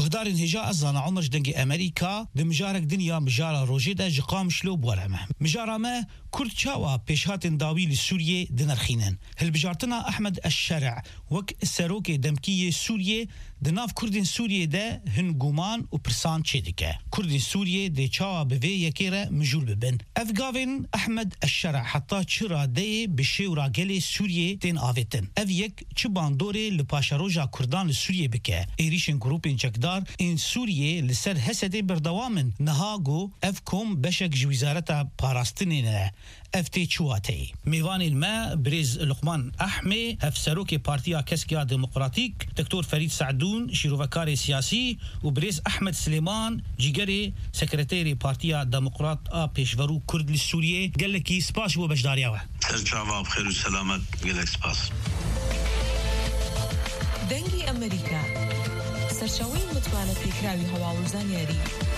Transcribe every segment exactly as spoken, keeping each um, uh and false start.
گهدار هجا ازان عمرش دنگ امریکا دمجارك دنيا مجارة روجيدا جقام شلو بورمه مجارة ما كرد شاوا بيشهات داوي لسوريا دنرخينن هل بجارتنا احمد الشرع وك السروكي دمكية سوريا دناف كردين سوريا ده هن قومان و برسان چيدكه كردين سوريا دي شاوا بفي يكيرا مجول ببن افغافين احمد الشرع حتى چرا ده بشيورا گلي سوريا تين آفتن اف يك چبان دوري لپاشاروجا كردان لسوريا بكه ايريشن جروبين چكدار ان سوريا لسر هسده بردوامن نهاغو اف كوم بشك جويزارتا باراستنينه افتي چواتي ميوان الماء بريز لقمان احمي هفسروكي بارتيا كسكيا ديمقراطيك دكتور فريد سعدون شيروفكاري سياسي وبريز احمد سليمان جيجري سكرتيري بارتيا ديمقراط ا بيشورو كرد للسورية قال لك سباس هو بجداريا ترجع بخير وسلامات قال لك سباس دنگی امریکا سرچاوی متوانه پیکراوی هوا و زانیاری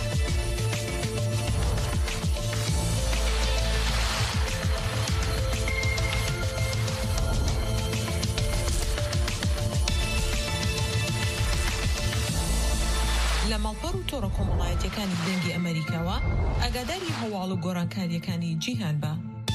لما البرو تورو کۆمەڵایەتیەکانی دەنگی ئەمریکاوە ئاگاداری هەواڵ و گۆڕانکاریەکانی جیهان بە.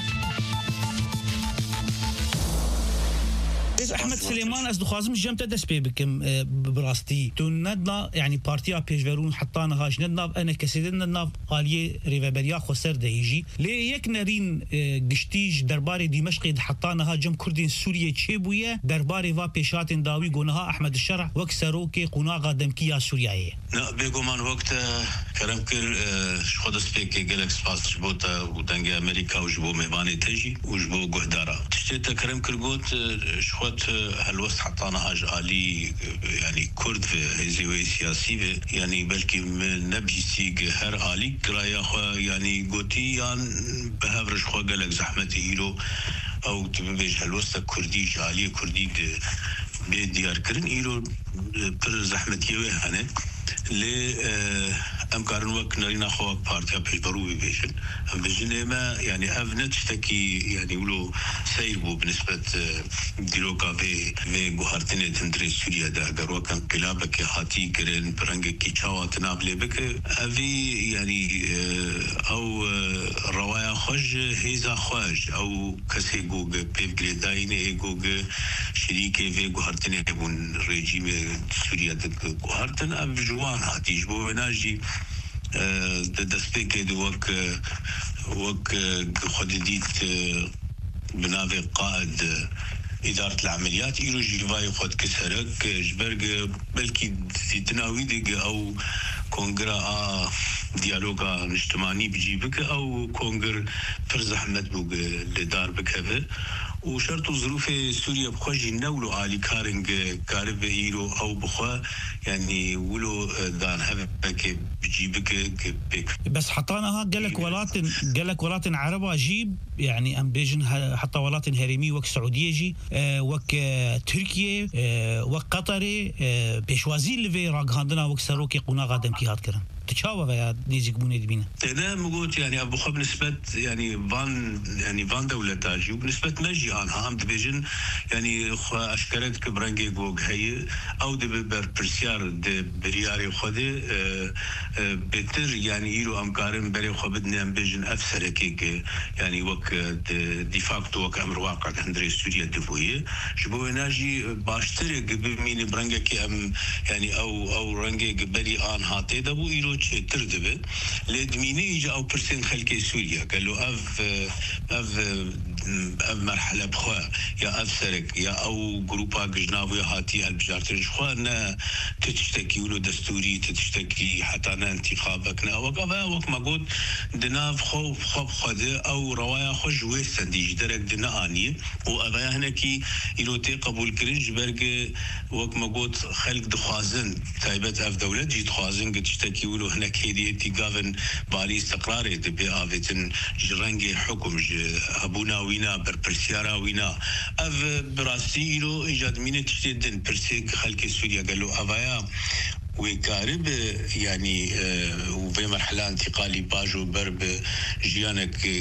احمد سليمان از دخوازم جمت دست بي بكم براستي تو ندنا يعني بارتيا بيجورون حطانا هاش ندنا انا كسيدنا ندنا قاليه ريفابريا خسر ديجي لي يك نارين قشتيج درباري دمشق حطانا ها جم كردين سوريا تشيبويه درباري فا بيشات داوي قونها احمد الشرع وكسروكي قناغا دمكيا سوريايه لا بيقو من وقت كرم كر خود سبيكي جالكس باس جبوتا ودنگ امريكا وجبو ميواني تجي وجبو قهدارا تشتيتا كرم كر قوت شخوت هالوسط حطانا هاج آلي يعني كرد في هزيوي سياسي يعني بلكي نبي سيج هر آلي قرايا خو يعني قوتي يعني بهافرش خو قالك زحمتي إيلو أو تبيج هالوسط كردي جالي كردي بديار كرن إيلو بر زحمتي وهنا ل امكارن وقت نرينا خو بارتيا بيجبرو بيشن ام بجنما يعني افنت تشتكي يعني ولو سيربو بالنسبه ديروكا في في بوهارتين تندري سوريا دا اگر كان قلابك هاتي كرن برنج كي تشاوات نابلي بك افي يعني او روايا خج هيزا خج او كسي جوج بيفغريدايني جوج شريكي في بوهارتين بون ريجيم سوريا دك بوهارتن ام جوان هاتي جبو ناجي دستيك دوك وك خديت بنافي قائد إدارة العمليات إيرو جيفاي خد كسرك جبرج بلكي تناوي دق أو كونغرا ديالوغا اجتماعي بجيبك أو كونغر فرز أحمد بوق لدار بكفه وشرط ظروف سوريا بخوجي نولو عالي كارنج كارب إيرو أو بخوا يعني ولو دان هبك بجيبك بك بس حطاناها قالك ولاتن قالك ولاتن عربة جيب يعني أم بيجن حتى ولاتن هرمي وك سعودية جي اه وك اه تركيا اه وك قطري اه بيشوازي اللي في راقهاندنا وك سروكي قونا غادم كي هاد كرن تشاوه يا نيزك بوني دبينا أنا مقول يعني أبو خب نسبة يعني فان يعني فان دولة تاجي وبنسبة مجي أنا هم دبيجن يعني أشكرت كبرنجي جوج هي أو دبر برسيار دبرياري خده بتر يعني يرو أمكارن بري خبدنا أم بيجن أفسر كيك يعني وك ديفاكتو وك أمر واقع هندري سوريا دبويه جبوا ناجي باشتري قبل مين برنجي كي أم يعني أو أو رنجي قبلي آن هاتي دبو يرو تردبه لدميني إجا أو برسين خلقي سوريا قالوا أف أف أف مرحلة بخوا يا أف سرك يا أو جروبا جنابي هاتي هالبجارتين شخوانا تتشتكي ولو دستوري تتشتكي حتى أنا انتخابكنا وقفا وق ما قلت دناف خوف خوف خده أو روايا خوش ويسن ديج درك دنا آنية وأبا هناكي إلو تي قبول كرنج برق وق ما قلت خلق دخوازن تايبت أف دولة جي دخوازن تشتكي ولو هناك هيدي تيغافن باري استقراري دبي آفتن جرنجي حكم أبونا وينا بربرسيارا وينا أف براسيلو إيجاد مين تشتدن برسيك خلق سوريا قالوا أفايا ويقارب يعني وفي مرحلة انتقالي باجو برب جيانك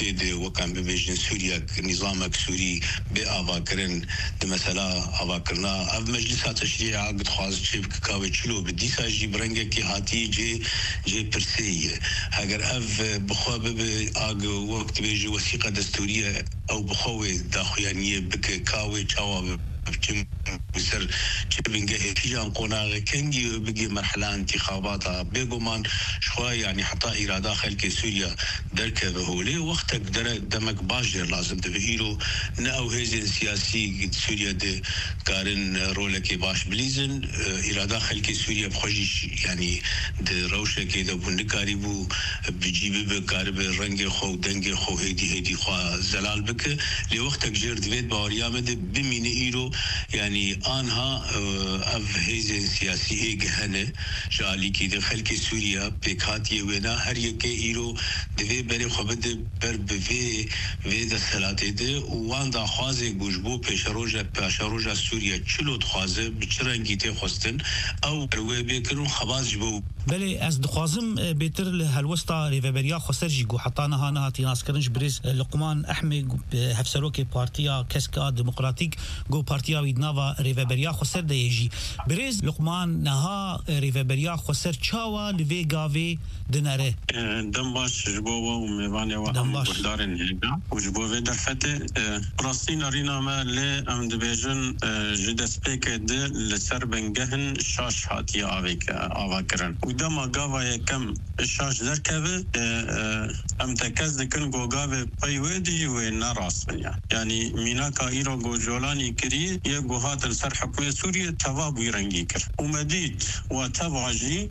تيد وكان ببيجن سوريا نظامك سوري بأفاكرن مثلا أفاكرنا أف مجلسات تشريع قد خواز شيف كاوي تشلو بدي ساجي برنجة كي هاتي جي جي برسي هاجر أف بخوا بأج وقت بيجي وثيقة دستورية أو بخوي داخلية بك كاوي تشاوا بچم بسر چبنگه هیجان قناغ کنگی بگی مرحله انتخابات بگمان شوي يعني حتى إرادة خلق سوريا درك بهولي وقتك در دمك باجر لازم تبهيرو نأو هزين سياسي سوريا دي كارن رولك باش بليزن إرادة خلق سوريا بخوجيش يعني دي روشة كده بنكاري بو بجيبه بكارب رنگ خو دنگ خو هيدي هيدي خوا زلال بك لوقتك جير دويت باوريامد بمين إيرو يعني آنها أف هزين سياسي هيك هنه جالي كده خلق سوريا بكاتي ونا هر يك إيرو دوي بري خبد بر بفي في دسلاته ده وان دا خوازه گوجبو پیشروجه پیشروجه سوريا چلو خوازه بچرنگی ته خوستن او روي بكرون خباز جبو بله از دخوازم بيتر هالوسطى ريفابريا خسرجي جو حطانا هانا تيناس كرنج بريز لقمان احمد هفسروكي بارتيا كسكا ديمقراطيك جو بارتيا ويدنافا ريفابريا خسر ديجي بريز لقمان نها ريفابريا خسر تشاوا لفي غافي دناره دمباش جبوه وميباني وهم بردارن هيدا وجبوه درفته راستين ارينا ما لي ام دبيجن جدس بيك دي لسر بنجهن شاش هاتي آويك آواكرن ودما قاوا يكم الشاش دركبه ام تكز دكن قو قاوه بيويدي وينا راس بنيا يعني ميناكا ايرو قو جولاني كري يقو هات السر حكوية سوريا توابو يرنجي كر ومديد وتبعجي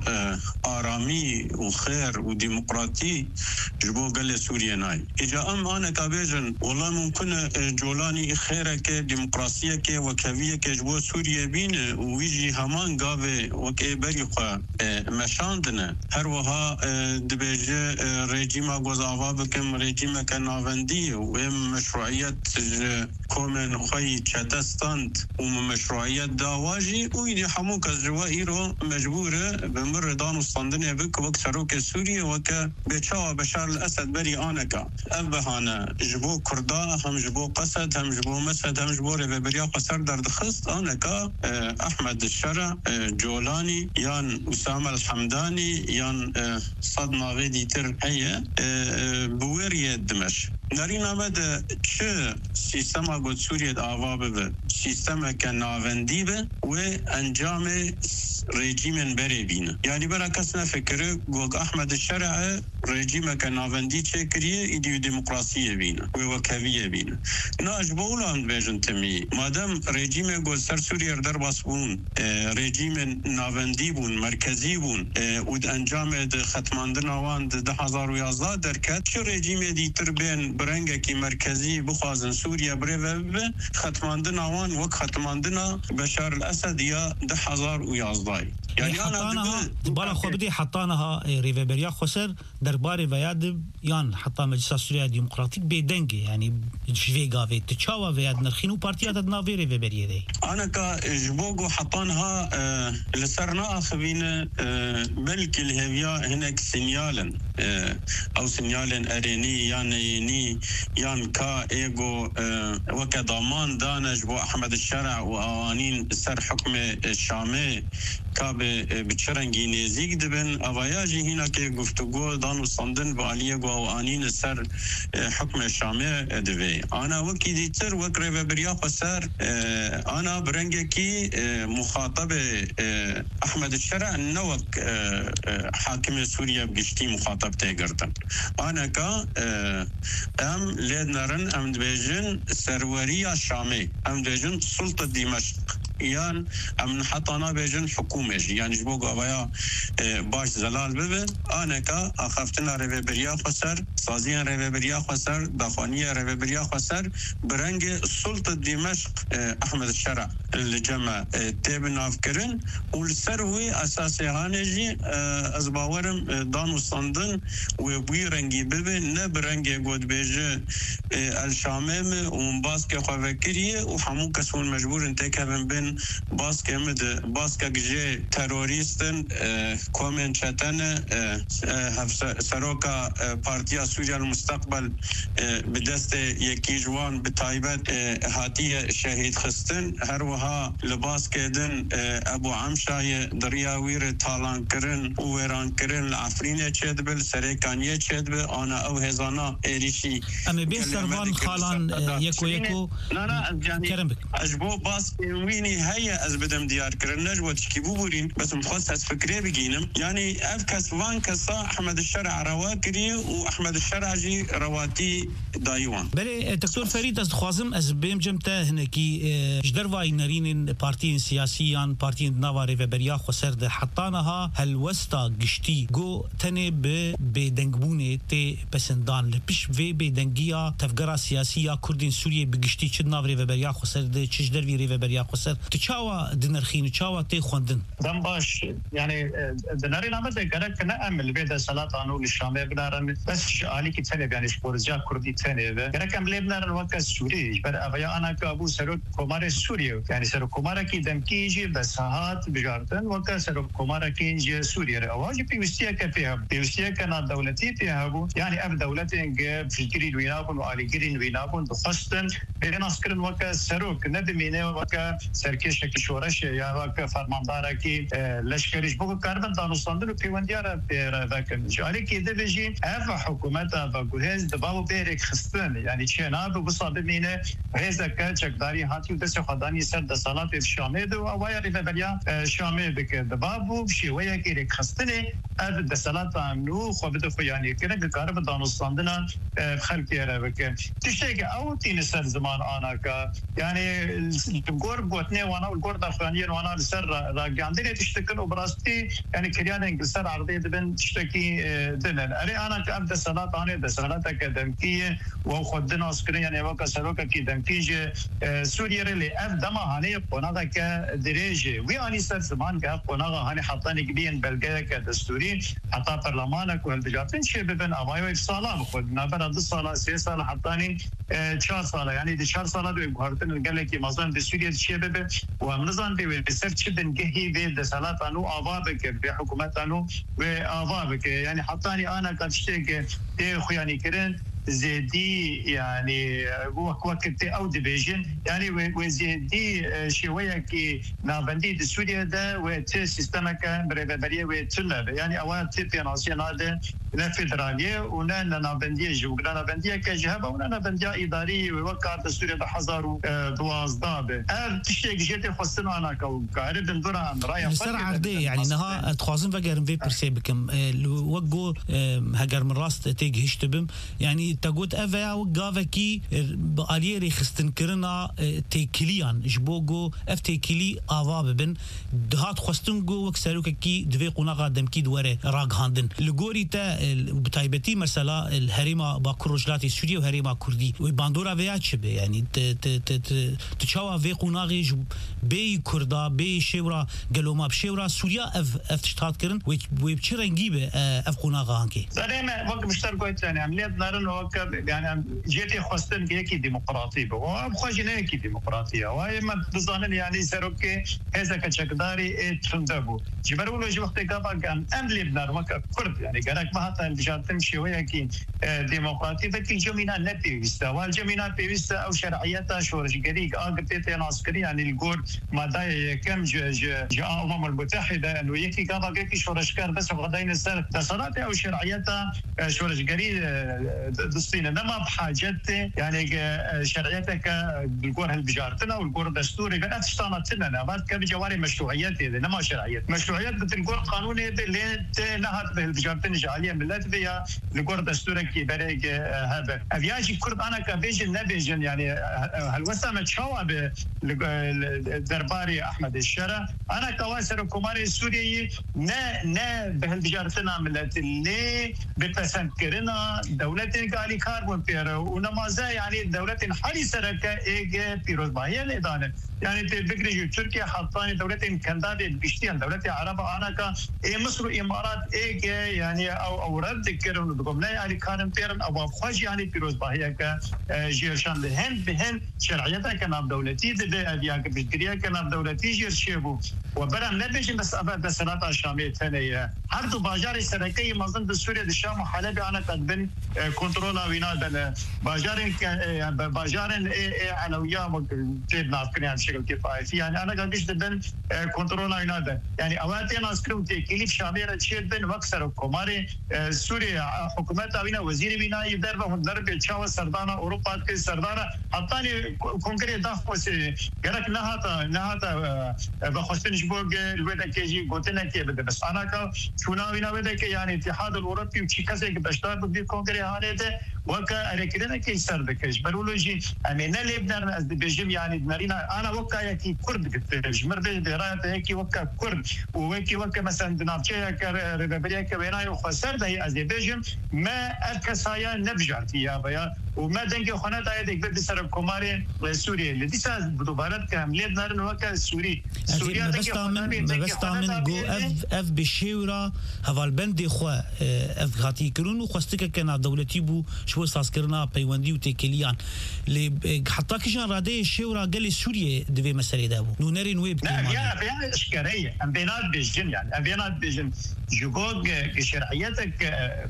آرامي وخير وديمقراطي جبو قال سوريا ناي إجا أم أنا كابيجن والله ممكن جولاني خيرك ديمقراطية وكافية جبو سوريا بين ويجي همان قابي وكيبري خوا مشاندنا هر وها دبيجي ريجيما غوزافا بكم ريجيما كنافندي وهم مشروعيات كومن خوي تشاتستانت ومشروعيات داواجي ويدي حموك الجوائر مجبورة بمر دانو صندنيا بك وقت سروك سوريا وكا بيتشاوا بشار الأسد بري آنكا أبهانا جبو كردا هم جبو قسد هم جبو مسد هم جبو ريفابريا قصر درد خست آنكا أحمد الشرع جولاني يان أسامة الحمداني يان صدنا غيدي تر هيا بويريا دمشق نارينا مدى چه سيستما قد سوريا آوابه به سيستما كناوندي به وانجام ريجيمن بري بينا يعني برا كسنا فكره قوق أحمد الشرع ريجيما كناوندي چكريه ايديو ديمقراطية بينا ووكاوية بينا ناج بولا هم بيجن تمي مادام ريجيما قد سر سوريا در باسبون ريجيمن ناوندي بون مركزي بون ود انجام ختماندن آوان ده هزار ويازده دركت شو ريجيما دي تربين برنگه مركزي بخوازن سوريا بريفه ختماندن آوان وك ختماندن بشار الأسد يا ده هزار ويازده يعني حطانها بالا خو بدي حطانها ريفابريا خسر درباري فياد يان حطا مجلس سوريا ديمقراطيك بيدنجي يعني في غافي تشاوا فياد نرخينو بارتيات نافي ريفابريا دي انا كا جبوغو حطانها أه لسرنا اخبين أه بلك الهويا هناك سينيالن أه او سينيالن اريني يعني ني يان كا ايغو أه وكضمان دانج بو احمد الشرع واوانين سر حكم الشامي كاب بچرنگی نزیک دبن اوایاجی هینا که گفتگو دانو صندن بالیه گو آنین سر حکم شامه دوی انا وکی دیتر وک ريفابريا قصر انا برنگه کی مخاطب احمد الشرع نوک حاکم سوريا بگشتی مخاطب تگردن انا کا ام لدنرن ام دبیجن سروریا شامه ام دبیجن سلطه دمشق یان ام حطانا بيجن حكومه يعني جبوق ابايا باش زلال ببه انا كا اخفتنا ريفابريا خسر سازيا ريفابريا خسر دخانيه ريفابريا خسر برنج سلطه دمشق احمد الشرع الجمع تبنا فكرن والسروي أساسي هانجي أزباورم دانو صندن وبوي رنجي ببي نبرنجي قد بيجي الشامم ومباسكي خوفكريه وحمو كسون مجبور انتكابن بين باسكي مد باسكي جي تيروريستن كومن شتن سروكا بارتيا سوريا المستقبل بدست يكي جوان بتايبت هاتيه شهيد خستن هروها لباس كدن ابو عمشاي درياوير تالان كرن ويران كرن العفرينه تشدبل سريكانيه تشدبل انا او هزانا اريشي اما بين سرفان خالان يكو يكو لا لا يعني اجبو باس ويني هيا از بدم ديار كرن نجوى تشكيبو بورين بس مخصص فكري بجينم يعني افكس وان كسا احمد الشرع رواكري واحمد الشرع جي رواتي دايوان بله دكتور فريد از خوازم از بهم جمتا هنكي جدر واي نارين بارتين سياسيان بارتين نواري وبريا خسرد حطانها هالوسطا قشتي جو تني بدنگبونه تي بسندان لبش في بدنگيا تفقرا سياسية كردين سوريا بقشتي چد نواري وبريا خسرد چج در ويري وبريا خسرد تشاوا دنرخين تشاوا تي خوندن دم باش يعني دناري نامد گرك نعمل بيد صلاة انو للشامي بنارن بس علي كي تاني يعني شبورزيا كردي تاني گرك ام لبنان وقت سوري بر ابيا انا كابو سرو كومار سوريا يعني سرو كومار كي دم كيجي بس هات بجارتن وقت سرو كومار كيجي سوريا اواجي بيوستيا كفيها بيوستيا كان دولتي فيها يعني اب دولتين فكري وينابون وعلي جرين وينابون بخصتن بين اسكرن وقت سرو ندمينه وقت سركش كشورش يا وقت فرماندار كي لشكريش بو كاربن دانوستاندن بيونديار لكن جاري كي دبجي اف حكومتها بجهاز دباو بيرك خستن يعني شينا بصاب مينه هذا كجداري هاتي دس خداني سر د صلاه الشامي دو وايا ريفبليا شامي بك دبابو شي ويا كيرك خستني اد د صلاه نو خو بده يعني كده كارب دانوستاندنا خلق يرا بك تشتاق او تين سر زمان انا ك يعني الجور بوتني وانا الجور دافانيه وانا سر راجاندي تشتكل وبراستي يعني كريان انجلسر عرضيه بن تشتكي دنن اري انا كابدا صلاه انا د صلاه اكاديميه وخدنا اسكرين يعني وقت سلوك كي دمكيج سوريا اللي افدما هاني قناغا كدريجي وياني سر زمان كا قناغا هاني حطاني كبين بلغا كدستوري حتى برلمانك والدجاتين شبابن اوايو صلاه خدنا بعد الصلاه سي صلاه حطاني چهار ساله يعني دي چهار ساله دو بهارتن قال لك مثلا بسوريا شباب ومنظم بيسر چدن كهي بيد صلاه انو اوابك بحكومه انو واوابك يعني حطاني انا كتشتك تي خوياني كرن زيدي يعني وقت او ديفيجن يعني وزيدي شويه كي نابندي دي سوريا ده وت سيستمك بريبريه وتلب يعني اوان تي ناسيونال ده لا فيدراليه ونا نابنديه جوغنا نابنديه كجهه ونا نابنديه اداري وقت سوريا ده حزارو دوازداب ار تشتي جيتي خصنا انا كارب دندرا رايا سرعه عردي يعني نها تخازن فقر في برسيبكم وقو هجر من راس تيجي هشتبم يعني تقول أفا وقافكي بقاليري خستنكرنا تيكليان جبوغو اف تيكلي آواب بن دهات خستنغو وكسالوك كي دوي قناغا دمكي دواري راق هاندن لغوري تا بتايبتي مرسلا الهريمة باكر رجلاتي سوريا وهريمة كردي وباندورا فيات شبه يعني تشاوا في قناغي بي كردا بي شورا قالوما بشورا سوريا اف اف تشتات كرن ويبشرنجي به اف قناغا هانكي زريمة وقت مشتركويت يعني عمليات نارن وقت يعني جيتي خواستن كي ديمقراطية وخواجنا كي ديمقراطية وهي ما بزانن يعني سروكي هذا كشكداري تفندبو جبروا له وقت قبل كان أملي بنار وقت كرد يعني قالك ما حتى الجاتم شوية كي ديمقراطية فكل جمينا نبي ويستا والجمينا بيستا أو شرعيتها شورش قريق أقرتي ناسكري يعني الجور ما دا كم ج ج جاء الأمم المتحدة إنه يكي قبل كي شورش كار بس وغدين السر تصرات أو شرعيتها شورش قريق دستين انما بحاجتي يعني شرعيتك بالقور هالبجارتنا والقور دستوري بنات اشتانتنا نبات كبجواري مشروعيات هذه انما شرعيات مشروعيات بالقور قانوني اللي نهت بالبجارتنا جاليه ملت بها القور دستوري كي بريق هذا ابياجي كرد انا كبيجن نبيجن يعني هالوسامه تشاوب درباري احمد الشرع انا كواسر كوماري السوري نا نا بهالبجارتنا ملت اللي بتسكرنا دولتين قالي كاربون بيرو ونمازا يعني دولتين حالي سركة إيجا بيروز باهية الإدانة يعني تبقى تركيا حطاني دولتين كندادة بيشتين دولة عرب أنا كا إيه مصر وإمارات إيه يعني أو أو رد كرون بقوم لا يعني كانوا بيرن أو خاج يعني بيروز باهية ك جيرشان بهن بهن شرعيتها كان دولتي ده أديان بيجريها كان دولتي جير شيبو وبرام نبيش بس أبد السنة الشامية ثانية هردو باجار سركي مازن بسوريا الشام وحلب أنا كاتبن كنترولا وينا بن باجارين باجارين إيه على وياه تبنا فكرة عن شكل كفاية يعني أنا قديش دبن كنترولا وينا ده يعني أوقات أنا أذكر تكليف شامية تشيل بن وكسر كماري سوريا حكومة وينا وزير وينا يدرب هم درب تشاو سردانا أوروبا كي سردانا حتى كونكريت دافوس جرك نهاتا نهاتا بخصوص نشبوك الودا كيجي قلتنا كي بده بس أنا كا شونا وينا ودا كي يعني الاتحاد الأوروبي وشيكاسي بشتار بدي كونكريت هانيته وكا أركيدنا كي سردكش برولوجي أمينا لبنان أزد بيجم يعني دمرينا أنا وكا يكي كرد كتير مرد درات هيك وكا كرد وهيك وكا مثلا دنابشة كربابريا كبينا وخسر ده أزد بيجم ما أكسايا نبجر فيها بيا وما دنك خنات عيدك بسر كمارين سوريا اللي ديسا بدوبارات كاملين نارن وكا سوري سوريا بس تعمل بس تعمل جو اف اف بشيورا هفالبندي خوا اف غاتي كرون وخستك كان دولتي بو شو اساس كرنا بيوندي وتكليان اللي حتى كيشان رادي شيورا قال سوريا دبي مسألة دابو نونري نويب لا يا بيان اشكاليه ام بينات بيجن يعني ام بينات بيجن جوجوج كشرعيتك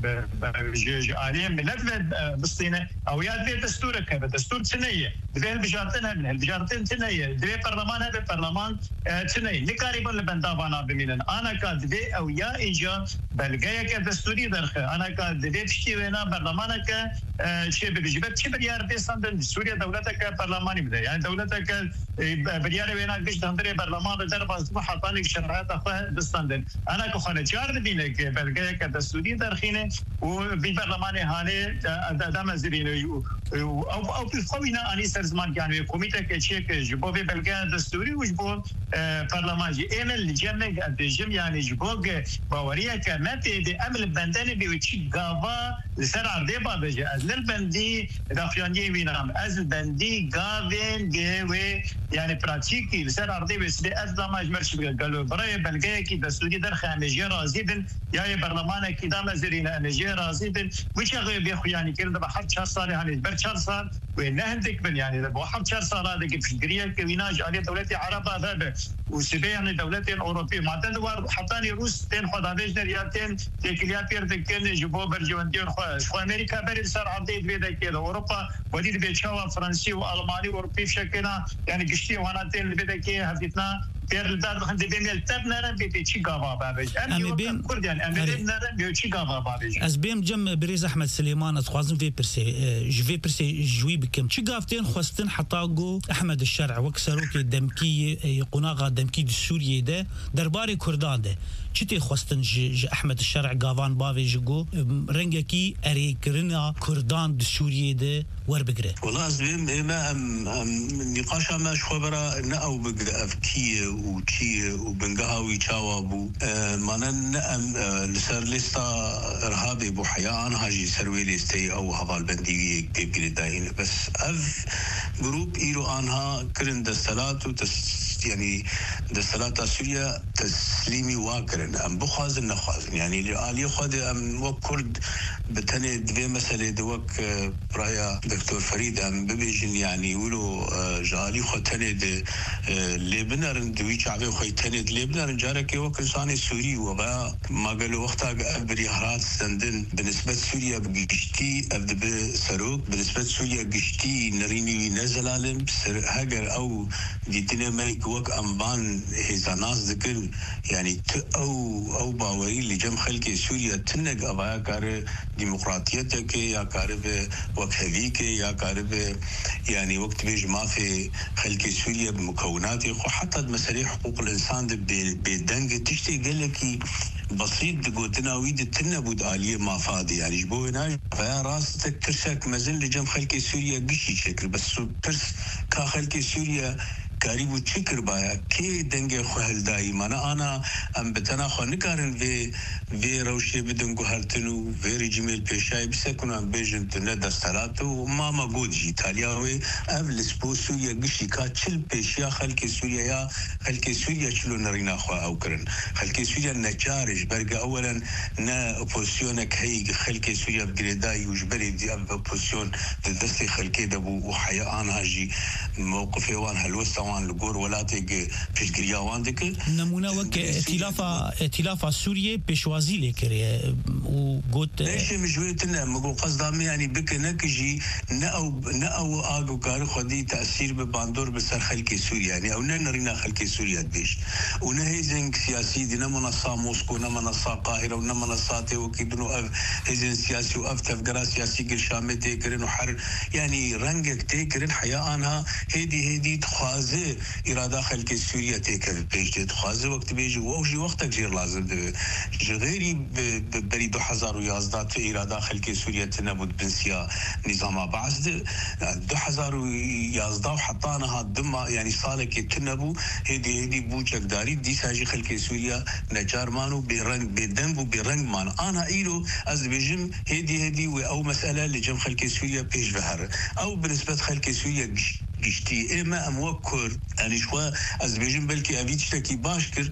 عاليه ملف بسطينه او يا دبي دستورك دستور سنيه دبي البجارتين من البجارتين سنيه دبي برلمان هذا برلمان سنيه نكاريبا لبندافانا بميلن انا كدبي او يا ايجا بلغايك دستوري درخ انا كدبي بشتي وينا برلمانك شيء بيجبت شيء بريار بيستان سوريا دولتك برلماني بده يعني دولتك بريار وينا قش دندري برلمان درب اصبح حطاني شرعيات اخوه بستان انا كخانه جار دينك بلغايك دستوري درخينه وبالبرلمان هاني دام زرين او او بخوينا اني سرزمان يعني كوميته كشيك جبو بلغا دستوري وجبو برلمان جي ام الجمع الجم يعني جبو باوريه كانت بامل بنداني بيوتشي غافا لسر عرضي بابجي ازل بندي دافياني وينام ازل بندي غافين جوي يعني براتيكي لسر عرضي بس ازل ما جمرش قالوا براي بلغا كي دستوري در خامجي رازيدن يا برلمان كي دام زرين انجي رازيدن وش غير بيخو يعني كده بحط شهر صار يعني برشهر صار وينهندك من يعني بحط شهر صار هذا في الجريه كويناج عليه دولتي عرب هذا وسبي يعني دولتين اوروبيه معدن دوار حطاني روس تين خدادش ريالتين تكليات يردكن جبو برجوندين خو امريكا بري صار عرضي بيدا كده اوروبا ودي بيتشاوا فرنسي والماني اوروبي بشكلنا يعني قشتي وانا تين بيدا كي هفتنا تير دار خند بيميل تبنا بيتشي غافا بابج امي بين كرديان امي بيمنا بيتشي غافا بابج از بيم جم بريز احمد سليمان اتخوازن في برسي جو في برسي جوي بكم شي غافتين خوستن حطاغو احمد الشرع وكسروكي دمكي يقناغا دمكي السوري ده درباري كردان ده چتی خوستن ج احمد الشرع غافان باوی جگو رنگکی اری کرنا کردان د سوریه ده ور بگره والله ازبیم ما ام نقاش ما شخبره ناو بگره افکی و چی و بنگاوی چاوابو مانن ام لسر لستا ارهابي بو حياه انا هاجي سروي لستي او هذا البندي بيجري داين بس اف جروب ايرو انها كرن دستلات وتس يعني دستلات سوريا تسليمي واكرن ام بخازن نخازن يعني اللي خد ام وكرد بتني دبي مساله دوك برايا دكتور فريد ام ببيجن يعني يقولوا جالي ختني اللي بنرن دوي شعبي خويتني اللي بنرن جارك وك انساني سوري وبا ما قالوا وقتها بريهرات سندن بالنسبه سوريا بقشتي ابد سروك بالنسبه سوريا قشتي نريني نزل علم هاجر او ديتنا ملك وك امبان هذا ناس ذكر يعني او او باوري اللي جم خلق سوريا تنق ابا كار ديمقراطيتك يا كار وكهليك يا كار يعني وقت بيج ما في خلق سوريا بمكوناته وحتى مسائل حقوق الانسان بدنج تشتي قال لك بسيط قلتنا ويد تنبود آلية ما فاضي يعني جبوه هنا فيا راستك ترسك مازال لجم خلق سوريا قشي شكل بس ترس كا خلق سوريا كاريبو تشكر بايا كي دنجي خوهل دايما انا انا ام بتنا خو نكارن في في روشي بدنجو هالتنو في ريجيم البيشاي بسكن ام بيجن تندا ستالاتو ماما جودجي تالياوي ام لسبو سوريا قشي كاتشل بيشيا خلك سوريا يا خلك سوريا شلو نرينا خو اوكرن خلك سوريا نجارج برقا اولا نا اوبوزيونك هي خلك سوريا بجريداي وجبري دي اوبوزيون تدسي خلك دبو وحياة انا هجي موقف يوان هالوسط وان لقور ولاتك فيش قريا واندك نمونه وك ائتلاف ائتلاف سوريا بشوازي لكري وقلت ليش مجويتنا مقول قصدام يعني بك نكجي نأو نأو اغو كار خدي تاثير بباندور بسر خلق سوريا يعني او نرينا خلق سوريا بيش ونهيزن سياسي دينا منصه موسكو منصه القاهره ونمنصات وكيدنو هيزن سياسي وافتف قرا سياسي قل شامتي كرن حر يعني رنجك تكرن حياه انها هيدي هيدي تخازي اراده خلق سوريا تكر بيش تخازي وقت بيجي وجي وقتك غير لازم غيري بري دو حزار ويازداد اراده خلق سوريا تنبض بنسيا نظام بعث دو حزار ويازداد وحطانها دم يعني صالك تنبو هيدي هيدي بوجك داري دي ساجي خلق سوريا نجار مانو برنج بدنبو برنج مان انا ايلو از بيجم هيدي هيدي او مساله اللي جم خلق سوريا بيش بهر او بالنسبه خلق سوريا گشتی اما اموکر یعنی شوا از بیشتر بلکه اویت شکی باش کر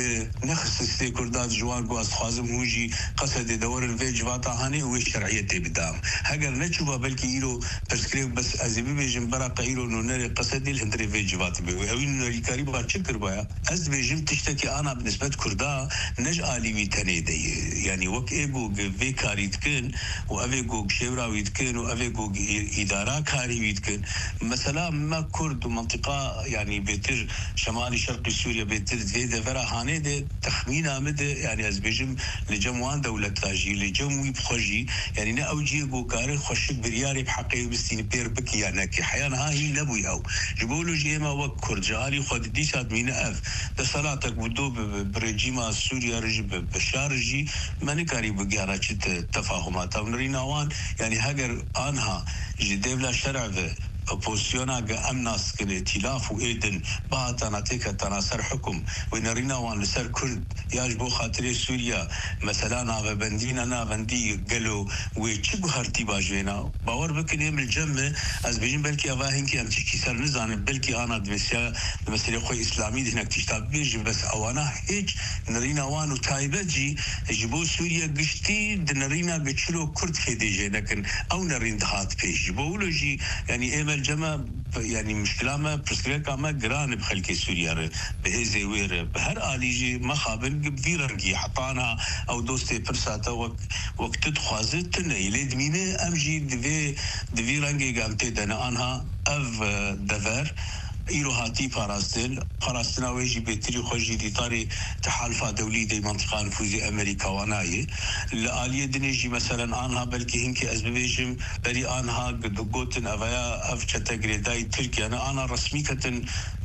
نخست استکرداد جوان گو از خازم هوجی قصد دور الویج واتا هنی و شرعیت بدام هگر نشوفه بلکه ایرو پرسکریب بس از بیشتر برا قیرو نونر قصد الهندری ویج وات به و این نریکاری با چکر بایا از بیشتر تشتکی آنا بالنسبه کردا نج عالیوی تنه دی یعنی وقت ایگو وی کاریت کن و اویگو شوراویت کن و اویگو اداره کاریویت کن مثلا ما كرد ومنطقة يعني بيتر شمالي شرقي سوريا بيتر زيادة فرا هاني ده تخمين آمد يعني از بيجم لجموان دولة تاجي لجموي بخوجي يعني نا أوجي قوكاري خوشك برياري بحقي بستين بير بكي يعني كي حيانا هاي نبوي أو جبولو جيما وك كرد جالي خود دي ساد مين أف ده صلاتك بدو برجيما سوريا رجب بشارجي ما نكاري بقيارا چت تفاهمات أو نرينا وان يعني هاگر آنها جديبلا شرع اوبوزيونا امناس كن ائتلاف وايدن باتنا تيك تناصر حكم ونرينا وان لسر كرد ياجبو خاطر سوريا مثلا نا بندينا نا بندي قالوا ويتشبو هرتي باجينا باور بكن من الجمع از بيجين بلكي اواهن كي ام تشكي سر نزان بلكي انا دمسيا مثلا خو اسلامي دي هناك تشتاب بيجي بس اوانا هيك نرينا وان وتايبجي جبو سوريا قشتي نرينا بتشلو كرد في ديجي لكن او نرين دهات بيجي بولوجي يعني الجمع يعني مشكلة ما برسكريكا ما جران بخلك سوريا بهزي وير بهر آليجي ما خابن فيرنجي حطانا أو دوستي برساتا وقت وقت تدخوازت تنهي لدمينة أمجي دفي دفيرنجي قامتي دانا أنها أف دفر إيرو هاتي باراستن باراستنا ويجي بيتري خوجي دي طاري تحالفات دولية دي منطقة نفوذي أمريكا وناي لآلية دنيجي مثلا آنها بلكي هنكي أزبيجم بلي آنها قد قوتن أفايا أفشتا قريداي تركيا أنا أنا رسمي كتن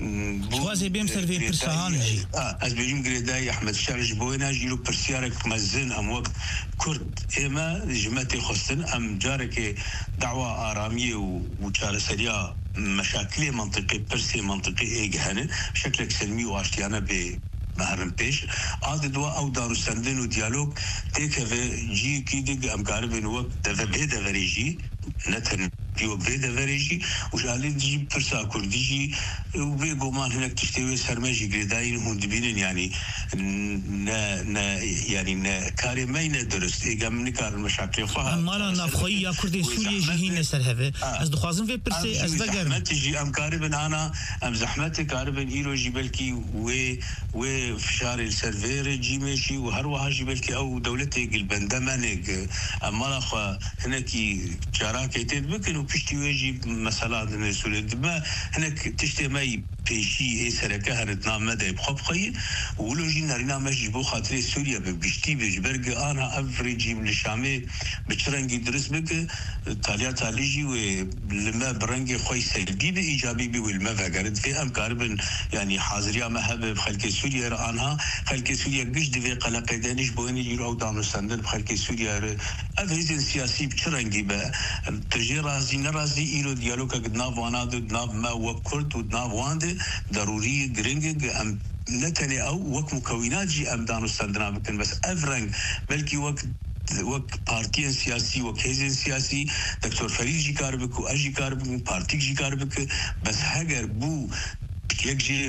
شوازي بيمسر في برسهانجي آه أزبيجم قريداي أحمد شارج بوينا جيلو برسيارك مزن أم وقت كرد إما جماتي خستن أم جارك دعوة آرامية وشارة سريعة مشاكل منطقي برسي منطقي إيجهانة بشكل سلمي واشتيانا ب مهرم بيش عاد دوا او دارو سندن وديالوج تيك في جي كيدج ام قاربين وقت دفا بيدا فريجي نتن ديو بيدا فريجي وشالي دي برسا كرديجي وبيقو مان هناك تشتوي سرماجي قريداين هون دبينن يعني نا نا يعني نا كاري ماينة درست ايقا من كار المشاكل خواه مالا نافخوي يا كردين سوريا جيهين نسر هفه از دخوازن في برسي از بقر زحمت جي ام قاربين انا ام زحمت قاربين ايرو جي بلكي و و فشار السيرفير جي ماشي وهروها جي بلكي او دولتي البندمانك اما اخوا هناك جاراك يتبكن وبشتي ويجي مسألة السورية ما هناك تشتي ماي بيشي اي سركه هرتنا مدى بخبخي ولو جينا رينا ماشي بو خاطر سوريا بشتي بجبرق انا افريجي من الشامي بتشرنجي درس بك تاليا تاليجي ولما برنجي خوي سلبي بايجابي بي والما فقرت في ام قاربن يعني حاضريا مهب بخلك سوريا عنها خلك سوريا قش دفي قلق دانيش بويني يرو دانو سندن بخلك سوريا افريزن سياسي بتشرنجي با تجيراز رازي نرازي إيرو ديالوكا قدنا فانادو دنا ما وكرد ودنا فاند ضروري جرينج أم نتني أو وك مكونات جي أم دانو سندنا بكن بس أفرنج بلكي وقت وك بارتيان سياسي وك حزب سياسي دكتور فريد جي كاربك وأجي كاربك بارتيك جي كاربك بس هاجر بو يكجي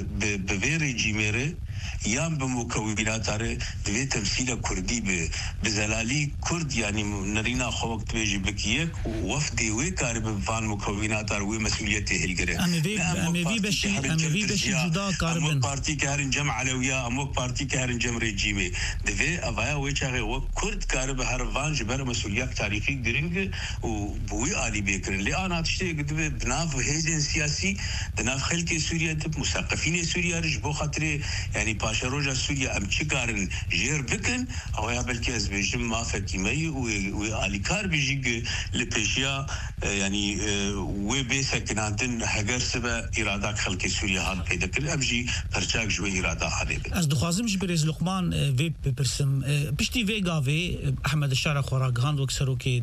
بفيري جيميري يام بمكونات على دوي تمثيل كردي بزلالي كرد يعني نرينا خوك تبيجي بكيك ووفدي ويكار بفان مكونات على مسؤوليته الجري أمي في أمي في بشي أمي في بشي جدا كاربن أمو بارتي كهرن جمع علويا أمو بارتي كهرن جمع رجيمي دوي أبايا ويشاري وكرد كارب هرفان جبر مسؤوليات تاريخي درينج وبوي علي بيكرن اللي أنا تشتري قدوي بناف هيزن سياسي بناف خلك سوريا مثقفين سوريا رجبو خاطري يعني باشا روجا سوريا ام تشكارن جير بكن او يا بالكاز بيجم ما فكيمي وعلي كار بيجي لبيشيا يعني وي بيسكن عندن هاجر سبا اراده خلق سوريا هاد بيدا كل امجي برچاك جوي اراده حديب از دخوازم جبريز لقمان في برسم بشتي فيغا في احمد الشارع خوراغاند وكسروكي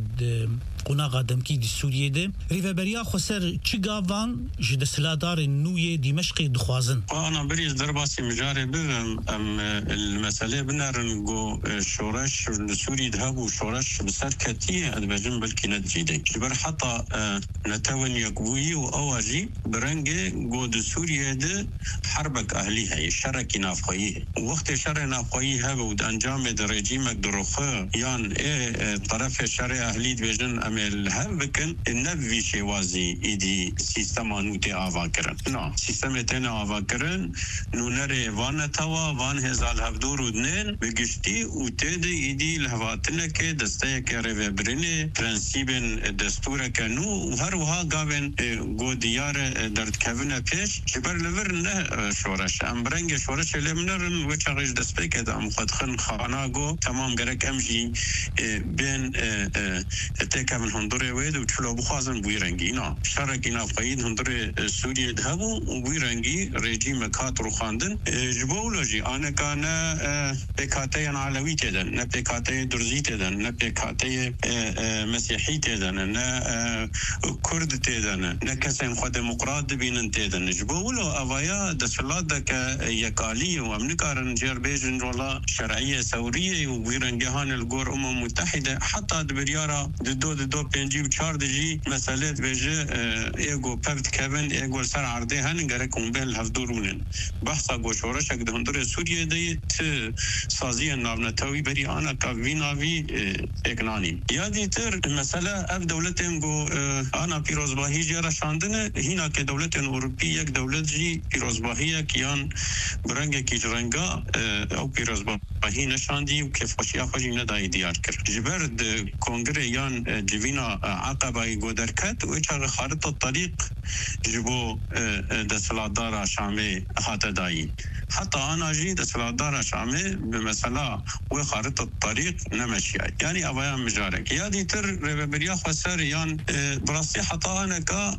قناغا دمكي دي سوريا دي ريفابريا خسر تشيغافان جد سلادار نويه دمشق دخوازن انا بريز درباسي مجاري بم ام المساله بنرنجو شورش سوري ذهب وشورش بسر كتي ادبجن بلكي نتجيدي جبر حتى نتون يقوي واواجي برنجي جود سوريا ده حربك اهليها الشركي نافقيه وقت شر نافقيه هذا انجام الرجيم دروخه يان ايه طرف شر اهلي بجن امل هبكن النبي شوازي ايدي سيستم نوتي افاكرن لا سيستم تنا افاكرن نونري وان توا وان هزال هفدور ودنين بگشتي وتدي ايدي لهواتنا كه دستيك ريفبريني برنسيبن دستور كانو وهر وها قابن جو ديار درد كفنا بيش جبر لفر نه شورش امبرنگ شورش لمنرن وچغش دسبيك ام خدخن خاناغو تمام گرك امجي بين تكمن هندوري ويد وچلو بخازن بويرنگينا شركينا قيد هندوري سوريا دهبو وبويرنگي ريجيم كات روخاندن جبولوجي انا كان بكاتي علوي تدن نه بكاتي درزي تدن نه بكاتي مسيحي تدن نه كرد تدن نه كسم خد ديمقراط بين تدن جبولو افايا دسلات ك يكالي وامنكارن جربيجن ولا شرعيه ثوريه وبيرنجهان الجور امم متحده حتى دبريارا دو دو بنجي وشار دجي مسالات بيجي ايغو بابت كيفن ايغو سر عرضي هن غركم بين هفدورون بحثا گوشورش اگه هندور سوریه دی سازی ناونتاوی بری آنا کاویناوی اکنانی یادی تر مثلا اف دولتن گو آنا پیروزباهی جرا شاندنه هینا که دولتن اروپی یک دولت جی پیروزباهی کیان برنگ کی جرنگا او پیروزباهی نشاندی و که فاشیا خودی ندای دیار کرد جبرد کنگره یان جوینا عقبای گودرکت و چار خارطه الطريق جبو دسلادار شامي هاتا داي حتى انا جي دسلادار شامي بمثلا وخارطه الطريق نمشي يعني ابايا مجارك يا دي تر ربريا خسر يان براسي حتى انا كا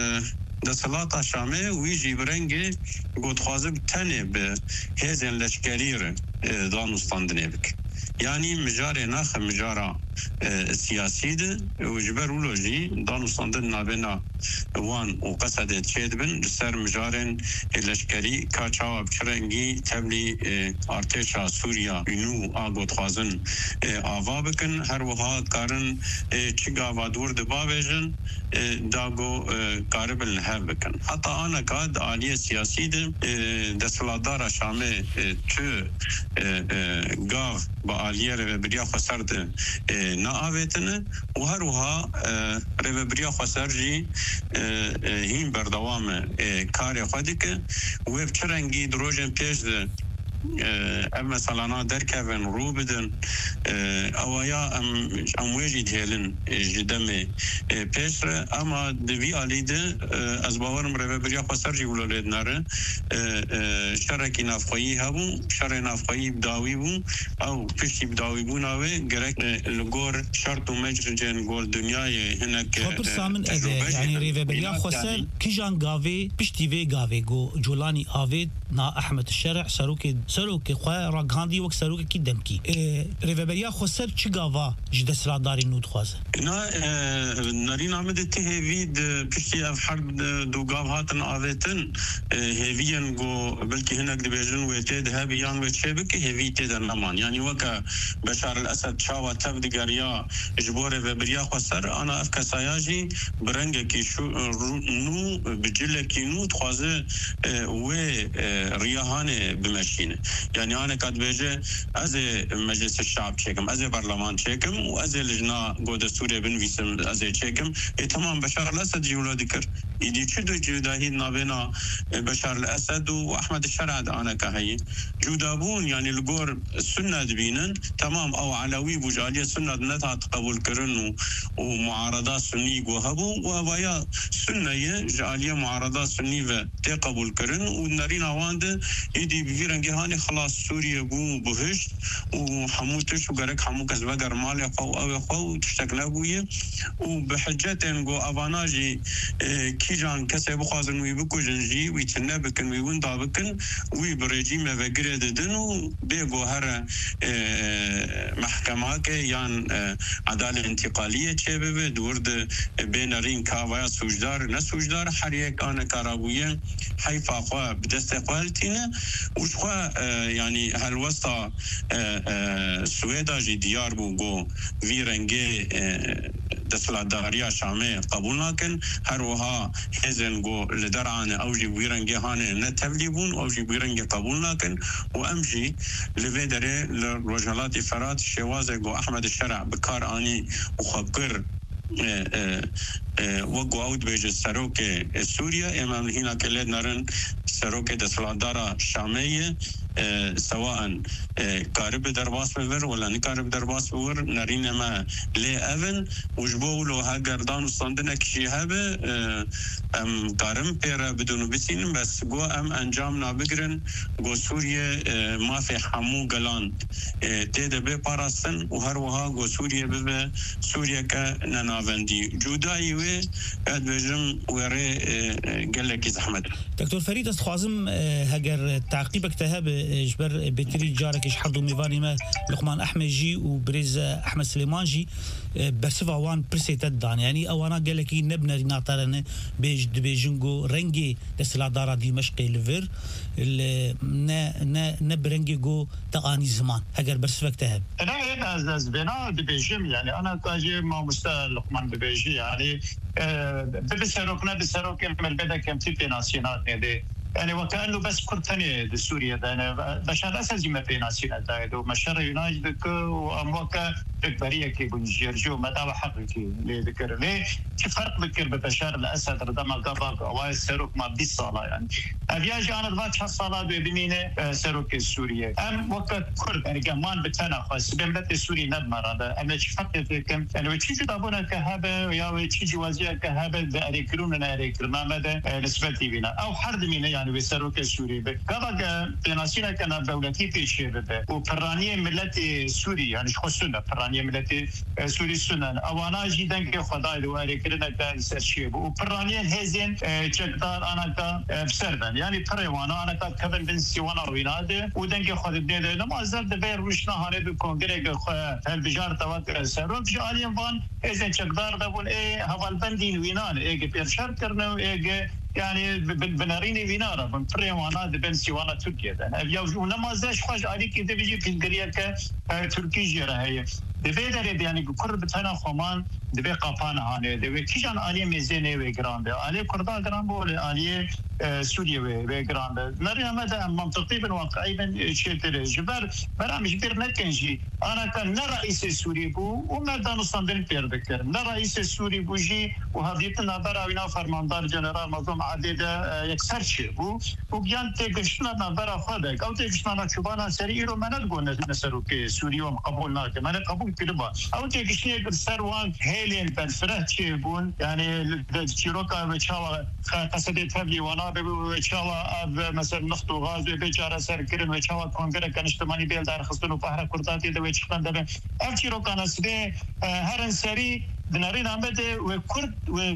دسلاتا شامي ويجي برنجي قد خازب تاني بهزن لشكرير دانوستاندني بك يعني مجاري ناخ مجارة سياسي ده وجبر ولوجي دانو صندن نابنا وان وقصد تشيد بن سر مجارن الاشكري كاچاو بچرنگي تبلي ارتشا سوريا ينو اگوت خازن آوا بكن هر وها كارن چگا وادور دباوجن داغو قاربل هب بكن حتى انا كاد عاليه سياسي ده دسلادار شامه تو گاف با عاليه ربريا خسرت نا آویتنه و هر وها ربريا خسر جی هین بردوام کار خودی که و بچرنگی دروژن پیش ده ام مثلا درکوین رو بدن اوایا ام امواجی دهلن جدم پیشر اما دوی آلیده از باورم رو بریا خسر جی ولولید نره شرکی نافقایی هبون شر نافقایی بداوی بون او پشتی بداوی بون اوه گرک لگور شرط و مجر جن گول دنیای هنک خبر سامن اوه یعنی ریوه بریا خسر کجان گاوی پشتی وی گاوی گو جولانی آوید نا احمد الشارع سروک سروك خواه راغاندي وك سروك كي دمكي ريفا لبريا خسر چگاوا جد سلاداری نود خوازه نا نارين عمد تهيفيد بشتي اف حرب دو قاوهاتن آويتن هيفيان جو بلكي هناك دبيجن ويتيد هابيان ويتشيبك هيفي تيد النمان يعني وكا بشار الأسد شاوة تبدي قريا جبوري وبريا خسر أنا أفكا ساياجي برنجة كي شو نو بجلة كي نو تخوازه و رياهاني بمشينه يعني أنا كاد بيجي أزي مجلس الشعب تشيكم أزي برلمان تشيكم وأزي لجنا جو دستوري بنويسم أزي تشيكم تمام بشار الأسد جولا ذكر يدي تشدو جوداهي نابنا بشار الأسد وأحمد الشرع أنا كهي جودابون يعني الجور السنة دبينن تمام أو علوي بوجالية سنة نتها تقبل كرن ومعارضات سني وهبو وهوايا سنة جالية معارضات سني وتقبل كرن ونرينا واند يدي بفيرنجي هاني خلاص سوريا بو بهشت وحموتش وقرك حمو كسبقر مالي خو أو خو تشتكلا بويه وبحجتين جو أفاناجي كي جان كسي بخازن ويبكو جنجي ويتنبكن ويوندابكن ويبريجيم وقريد دنو بيقو هر محكمة كي يان عدالة انتقالية تشبه دورد بين رين كاويا سوجدار نسوجدار حريك أنا كارابوية حيفا أخوة بدست قوالتنا وشخوا يعني هالوسطة سويدا جي ديار بوغو في رنجي دستلاداريا شامي قبول لكن هر وها حزن جو لدرعان أوجي ويرنجي هاني نتبليبون أوجي ويرنجي قبول لكن وأمشي لفيدري لرجالات فرات شوازي جو أحمد الشرع بكار آني وخبكر وقو أود بيج السروك سوريا إمام هنا كلاد نرن سروك دستلادارا شامية سواء قارب درباس بور ولا نقارب درباس بور نرين ما لي أفن وجبوا له هاجردان وصندنا كشي هبه أم قارم بيرا بدون بسين بس جو أم أنجامنا بقرن جو سوريا ما في حمو قلان تيدا ببارستن وهروها جو سوريا بب سوريا كننافندي جوداي و قد بجم وري قالك زحمت دكتور فريد استخوازم هاجر تعقيبك تهاب جبر بتري جارك إيش حضو ميفاني ما لقمان أحمد جي وبريز أحمد سليمان جي بس فوان برسيت الدان يعني أوانا قال لك نبنا نعترنا بيج بيجنجو رنجي دستلادارا دمشق لفير نا نا نبرنجي جو تقاني زمان هجر بس وقتها أنا هنا زبنا ببيجم يعني أنا كاجي ما مستوى لقمان ببيجي يعني بسروقنا بسروق من البدء كم تبي ناسيونات ندي يعني وكأنه بس كرتني لسوريا ده أنا بشار أساس ما بين ناسينا ده دو مشار يناجدك وأموكا إكبارية كي بنجرجو ما دام حقيقي اللي ذكر ليه كيف فرق ذكر ببشار الأسد ردما قبل أواي سروق ما بدي صلاة يعني أبياج أنا ضاق حصلاة ببنينة سروق السورية أم وقت كرد يعني كمان بتنا خاص بملة السوري ندمر هذا أما كيف فرق ذكر يعني وتيجي دابونا كهابة يا وتيجي وزير كهابة بأريكلون أنا أريكل ما مدى نسبتي بنا أو حرد منا يعني بسروق السوري بقى بناسينا كان دولتي تيجي بده وبرانية ملة سوري يعني شو سنة برانية ملة سوري سنة أوانا جدا كخداي لو أريكلنا كان سشيب وبرانية هزين جدار أنا كا بسربن يعني بريوانا أنا كا كفن بن سيوانا ويناده ودنك خد بده لما زاد دبير وشنا هني بكونغرس هالبجار توقع سروق جالين فان هزين جدار دبون إيه هالبندين وينان إيه بيرشار كرنو إيه يعني بناريني فينارا من بريوانا دبن سيوانا تركيا أنا بيوجو لما زاش خاش عليك دبيجي في الدريا ك تركي جرا هي دبيدر يعني كل بتنا خمان دبي قفانا هاني دبي كيشان علي ميزاني وجراند علي كردا جراند بول علي سوريا وجراند نري ماذا منطقي بالواقعي من شيء جبر برامج كبير نكنجي أنا كان رئيس السوري بو وما دانو صندل بيردكر رئيس السوري بوجي وهذيتنا براوينا فرماندار جنرال مظلوم عديدة يكسر شيء بو وبيان تقشنا نبرا خدك أو تقشنا نشوفنا سريرو ما نقول نسروك سوريا وقبولنا كمان قبول كلبا أو تقشنا كسروان هيلين بالفرح شيء بون يعني الشروكة بتشاوا قصدت فبلي وانا بتشاوا مثلا نفط وغاز بيجارة سر كرن بتشاوا كونغرة كان اجتماعي بيل دار خصنا فهر كرداتي ده بتشكل ده الشروكة نسبة هرن سري دنارين عمد وكرد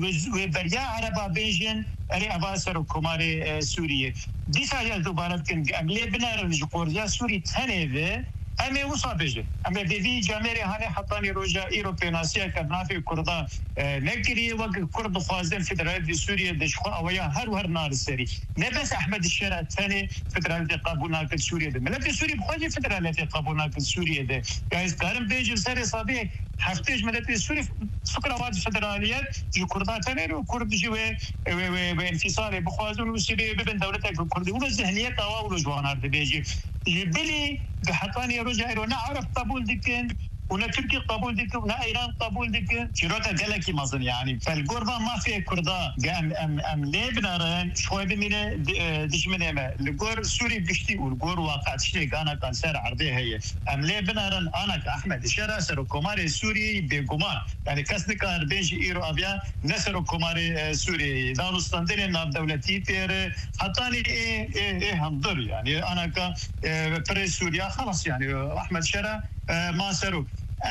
وبريا عربا بيجن أري أباسر وكماري سوريا دي ساعة دوباره كن أملي بنار الجقوريا سوري تنيفه أمي وصابجة أمي بذي جامري هاني حطاني روجا إيروبيناسيا كبنافي كردا نكري وقت كرد خوازن فدرالية سوريا دشخوا أويا هر وهر نار السري نبس أحمد الشارع الثاني فدرالية قابونا كل سوريا ده ملف سوريا بخواجي فدرالية قابونا كل سوريا ده جايز كارم بيجي سري صبي هفتش ملف سوريا فكرة بعد فدراليات جو كردا ثاني وكرد جوا وانفصال بخوازن وسوريا بين دولتك الكردي ولا الذهنية تواول جوانا ده بيجي يبلي بحطاني رجع إيران عرف قبول دكين ولا تركي قبول دكين ولا إيران قبول دكين شروطها جلكي مصر يعني فالقربة ما فيها كردا أم أم أم لبنان شوي بمينة دش منه ما القر سوري بشتي والقر واقع شيء أنا كان سر عرضي هي أم لبنان أنا كأحمد شرا سر كمار سوري بجمار يعني كسنك أربعين إيرو أبيا نسر كمار سوري دانستاندين ناب دولتي تير حطاني إيه إيه إيه هندر يعني أنا ك بريس سوريا خلاص يعني أحمد شرا ما سروا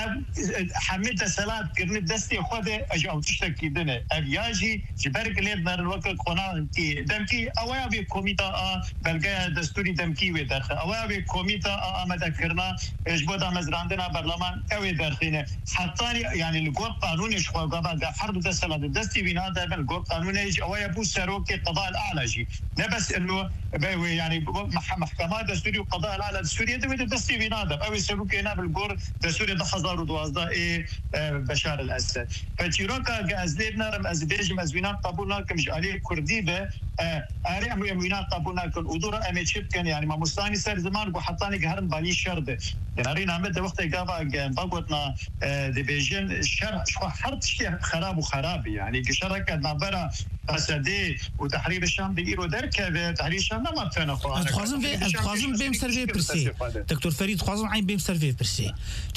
حميد سلام كرني دستي خده اجاو تشتكي دنا ابياجي جبرك لي در الوقت قناه كي دمكي اويا بي كوميتا بلغا دستوري دمكي و درخ اويا بي كوميتا امد كرنا اجبودا مزراندنا برلمان اوي درخينه حتى يعني القور قانوني شو قبا حرب دسلام دستي بنا ده القور قانوني اويا بو سروك القضاء الاعلى جي نبس انه يعني محكمه دستوري القضاء الاعلى السوري ده دستي بنا ده اوي سروك هنا بالقور دستوري حزار ودوازده إيه بشار الأسد فتيروكا أزدينا رم أزديج مزوينا قبولنا كمش عليه كردي به أري أمي أمينا قبولنا كن ودورة أمي شب كان يعني ما مستاني سر زمان وحطاني جهرن بالي شرد يعني أري نعمل ده وقت جابا بقولنا دبيجن الشر شو حرت شيء خراب وخراب يعني كشركة نبرة أسدي وتحرير الشام بيرو دركة تحرير الشام ما بتنا خوانا خوازم في خوازم بيم سيرفي برسي دكتور فريد خوازم عين بيم سيرفي برسي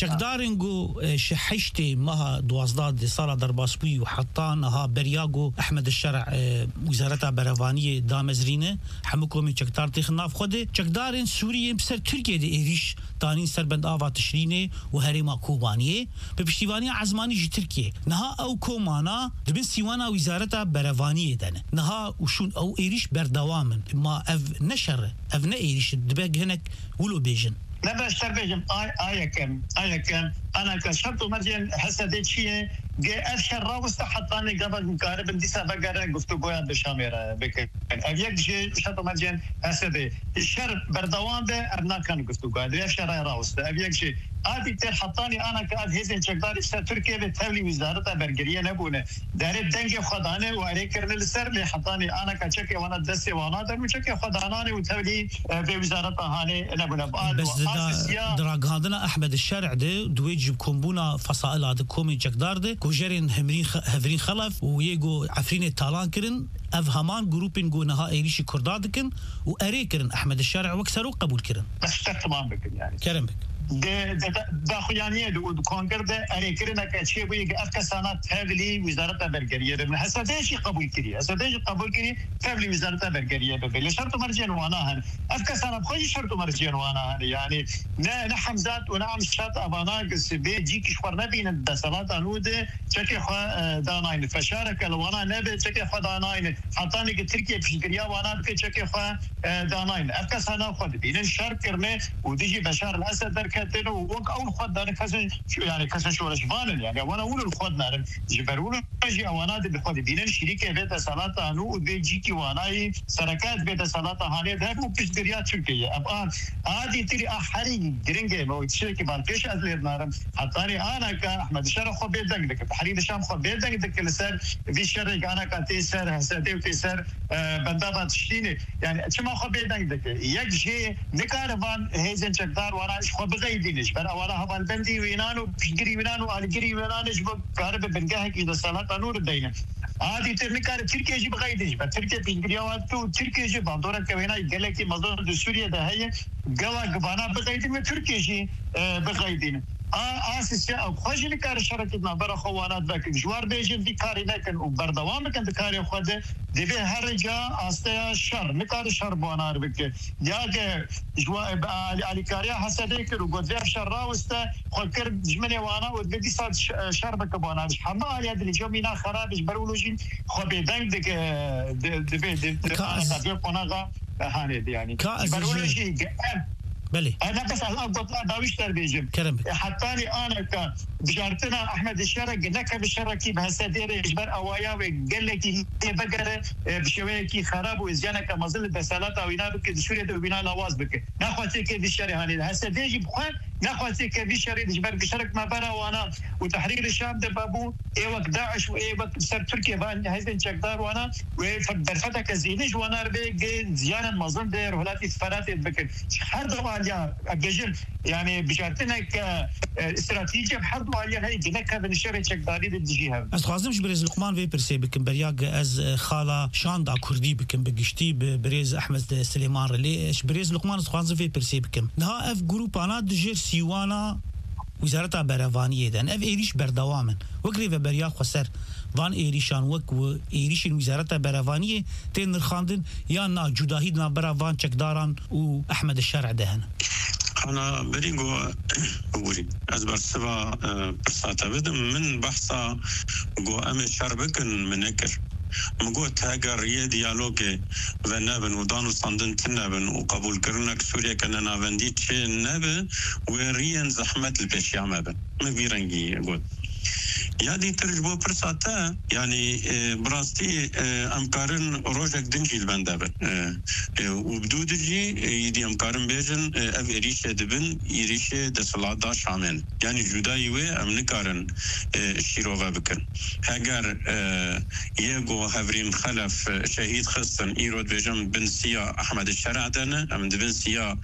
چقدارنگو شحشتي مها دوازداد صار درباسبوي وحطانها برياغو احمد الشرع وزارتها برفانيه دامزرينه حمكم چقدار تخناف خده چقدارن سوريه بسر تركيا دي ايريش تاني سربند آوا تشرينه وهريما كوبانيه بپشتیوانی عزماني جي تركيا نها او كومانا دبن سيوانا وزارتها برفانيه دنه نها وشون او ايريش بردوامن ما اف نشر اف نايريش دبق هناك ولو بيجن نبى اشتربيجم آي آي كم آي كم أنا كشرط مرجين حسدت شيء جاء أشهر راوست حطاني قبل مقارب انديسا بقرة قفتو قويا بشاميرة بك أبيك شيء شرط مرجين حسدت الشر بردوان ده أبنا كان قفتو قويا أشهر راوست أبيك شيء هذه تر حطاني أنا كأد هزين شقدار إشتا تركيا بتهولي وزارة برجرية نبونه دارت دنجي خدانة وعليك كرن السر اللي حطاني أنا كشكي وانا دسي وانا دم وشكي خداناني وتهولي بوزارة هاني نبونه بس دراغ هذنا أحمد الشارع ده دويج بكمبونا فصائل هذا كومي شقدار ده كوجرين همرين هفرين خلف ويجو عفرين التالان كرن أفهمان جروبين جو نها إيريشي كرداد كن وأريكرن أحمد الشارع وكسروا قبول كرن بس تمام بك يعني كرم بك ده ده ده خيانية دو كونغر ده أريكرنا كشيء بيجي أفكسانات تابلي وزارة برجرية من حسداش قبول كريه حسداش قبول كريه تابلي وزارة برجرية ببل شرط مرجين واناهن أفكسانات خوي شرط مرجين واناهن يعني نا نحمزات ونعم شرط أبانا قص بيجي كشفر نبين الدسالات أنوده شكل خا داناين فشارك الوانا نبي شكل خا داناين حطاني كتركيا بشكريا وانا بك شكل خا داناين أفكسانات خد بين الشرق كرمه وديجي بشار الأسد در كتير ووق أول خد دار كسر يعني كسر شو رشبان يعني وانا أول الخد نارن جبرون أجي وانا ده بخد بينن شركة بيت صلاة أنو وبيجي كي وانا سركات بيت صلاة هاني ده هو بيش دريات شركية أبان عادي تري أحري جرينجة ما وتشركة بان بيش أزلير نارن حتى أنا كأحمد الشرع خد بيدك دك بحريد الشام خد بيدك دك لسر بيشرك أنا كتيسر هسدي وتيسر بندابات شتيني يعني شو ما خد بيدك دك يجي نكاربان هيزن شقدار وانا إيش خد بغيدينش بنا وانا هبال بندي وينانو بيجري وينانو على جري وينانش بكارب بنجاهك إذا صلاة نور الدين عادي ترنكار تركيا جي بغيدينش بتركيا بيجري واتو تركيا جي باندورا كوينا يقول لك مصدر دستورية ده هي جوا جبانا بغيدين من تركيا جي بغيدين آسیس یا خواهی کار شرکت نبرا خوانات بکن جوار بیشتر دی کاری نکن و بردوام کن کاری خود دیگه هر جا آسته شر نکار شر بانار بکن یا که جوار علی کاری حسده کرد و گذر شر راوسته خود کرد جمنی وانا و دیگه سال شر بک بانارش همه علی دلی جمینا خرابش برولوجین خود بدنگ دیگه دیگه دیگه دیگه قناغا هانید يعني برولوجی بله انا بس اضبط داويش تربيجم حتى انا ك بجارتنا احمد الشرق لك بالشركي بهالسدير اجبر اوايا وقال لك بقره بشويكي خراب وازيانا كمظل بسالات او ينابك سوريا وبنا لواز بك ناخذ كيف الشري هاني هالسدير بخان ناخذ كيف الشري اجبر بشرك ما برا وانا وتحرير الشام دبابو اي وقت داعش واي وقت سر تركيا بان هيزن شقدار وانا وفرفتك زينج وانا ربي زيانا مظل دير ولاتي سفرات بك حرب عليا اجل يعني بجارتنا كاستراتيجيه بحرب عليا هي لك هذا الشري شقداري الجهه از خازمش بريز لقمان في برسي بكم برياق از خاله شاندا كردي بكم بقشتي بريز احمد سليمان رلي بريز لقمان از خازم في برسي بكم نها اف جروب انا دجير سيوانا وزارة برافانية دان اف ايريش بردوامن وقريب برياق خسر وان ايريشان وك و ايريشن وزارة برافانية تين نرخاندن يا نا جداهيدنا برافان چكداران و احمد الشرع دهن أنا بريقو أقولي أزبر سبا برساتا بدم من بحثا قو أمي شربكن من اكر مقو تاقر يه ديالوغي ونابن ودانو صندن تنابن وقبول كرنك سوريا كاننا فندي تشي نابن وريان زحمت البشيامابن مبيرنجي أقول يعني ترجبو برساتا يعني براستي امكارن روجك دنجي البندابن وبدود جي يدي امكارن بيجن اف اريشه دبن يريشه دسلا دا شامن يعني جداي وي امنكارن الشيروفا بكن هاجر يغو هافريم خلف شهيد خصن ايرود بيجن بن سيا احمد الشرع دنا ام بن سيا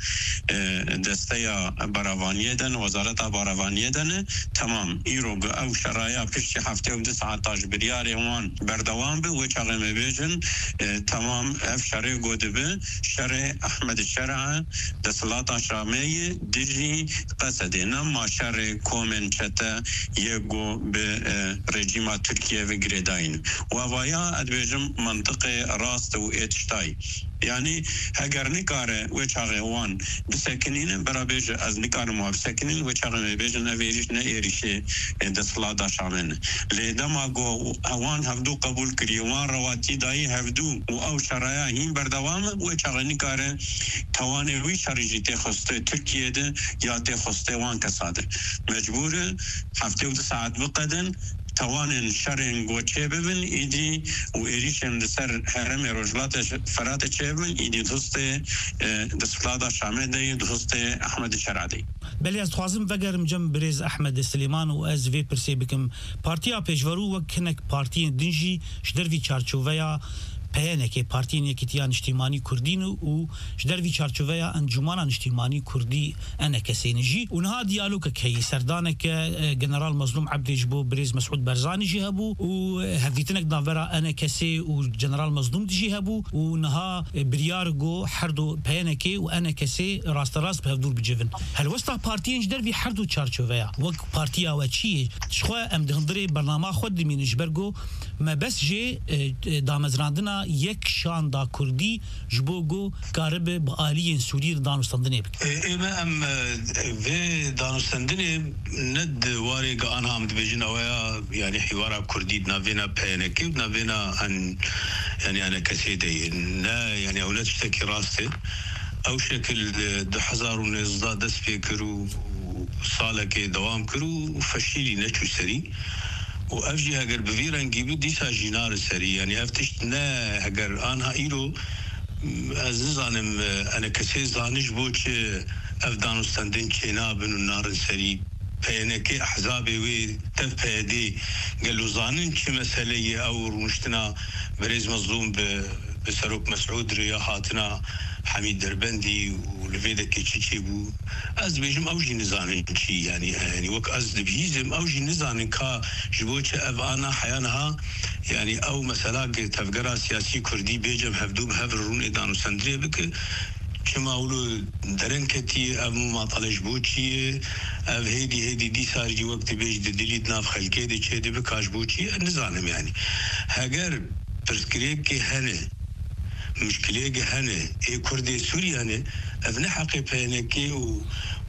دستيا برافانيه دن وزاره برافانيه دن تمام ايرو او شرايا فيش هفته و تسعتاش برياري وان بردوان به وچاغه مبيجن تمام اف شرع گودبه شرع احمد الشرع دسلاتا شامي دجي قصدنا ما شرع کومن چتا يگو به رژیم ترکیه و گریداین و وایا ادبجم منطقه راست و اتشتای يعني هاجر نكاره وچاغه وان بسكنين برابج از نكار مو بسكنين وچاغه بيج نويريش نيريشه دسلادا شامن لدما جو اوان هفدو قبول كري وان رواتي داي هفدو او شرايا هين بردوام وچاغه نكاره تواني وي شارجي تخست تركيا ده يا تخست وان كساده مجبور هفته و ساعات بقدن توان شرين گوچه ببین ایدی و ایریشم دسر حرم رجلات فرات چه ببین ایدی دوست دسفلادا شامل دی دوست احمد شرع دی بله از خوازم وگرم جم بريز احمد سليمان و از وی پرسی بکم پارتیا پیشورو وک کنک پارتی دنجی شدر وی چارچوبیا پیانه پارتین یکیتیان اجتماعی کردین و جدر وی چارچوبیا انجمن اجتماعی کردی انا کسینجی اونها دیالوگ کی سردانه که جنرال مظلوم عبد جبو بريز مسعود برزاني جهبو و هفيتنك دافرا انا كسي و جنرال مظلوم جهبو ونها بريارغو حردو بيانكي وانا كسي راست راست بهدور بجفن هل وسط بارتين جدر في حردو چارچوبیا وك بارتيا وچي شخوا ام دهندري برنامج خود من جبرغو ما بس جي دامزراندنا یک شاندا کردی جبوگو قارب با آلیین سوری دانستندنی بک. ایما ام و دانستندنی ند واری که آنها هم دبیجن اویا یعنی حوار کردی نوینا پیانکی نوینا ان یعنی انا کسیدی نه یعنی اولاد شتکی راسته او شکل ده هزار و نزده دست فکرو ساله که دوام کرو فشیلی نچو سری و افجی اگر بویرنگی بود دیسا جینار سری یعنی افتشت نه اگر آنها ایرو از نزانم انا کسی زانش بود چه اف دانستندن چه نابن و نارن سری پیانکی احزابی وی تف پیادی قالو زانن چه مسئله او رونشتنا بريز مظلوم بسروك مسعود رياحاتنا حميد دربندي ولفيدا كيتشي بو از بيجم اوجي نزانن شي يعني يعني وك از بيجم اوجي نزانن كا جبوچ اف انا حيانها يعني او مثلا تفقرا سياسي كردي بيجم هفدو بهفرون ادانو سندري بك كما اولو درنكتي ام ما طلج بوچي اف هيدي هيدي دي سارجي وقت بيج دليد ناف خلكي دي چه دي بكاش بوچي نزانم يعني هاجر برسكريك هنه مشكلة هنه إيه كردي سوريا هنه أبناء حقي بينكي و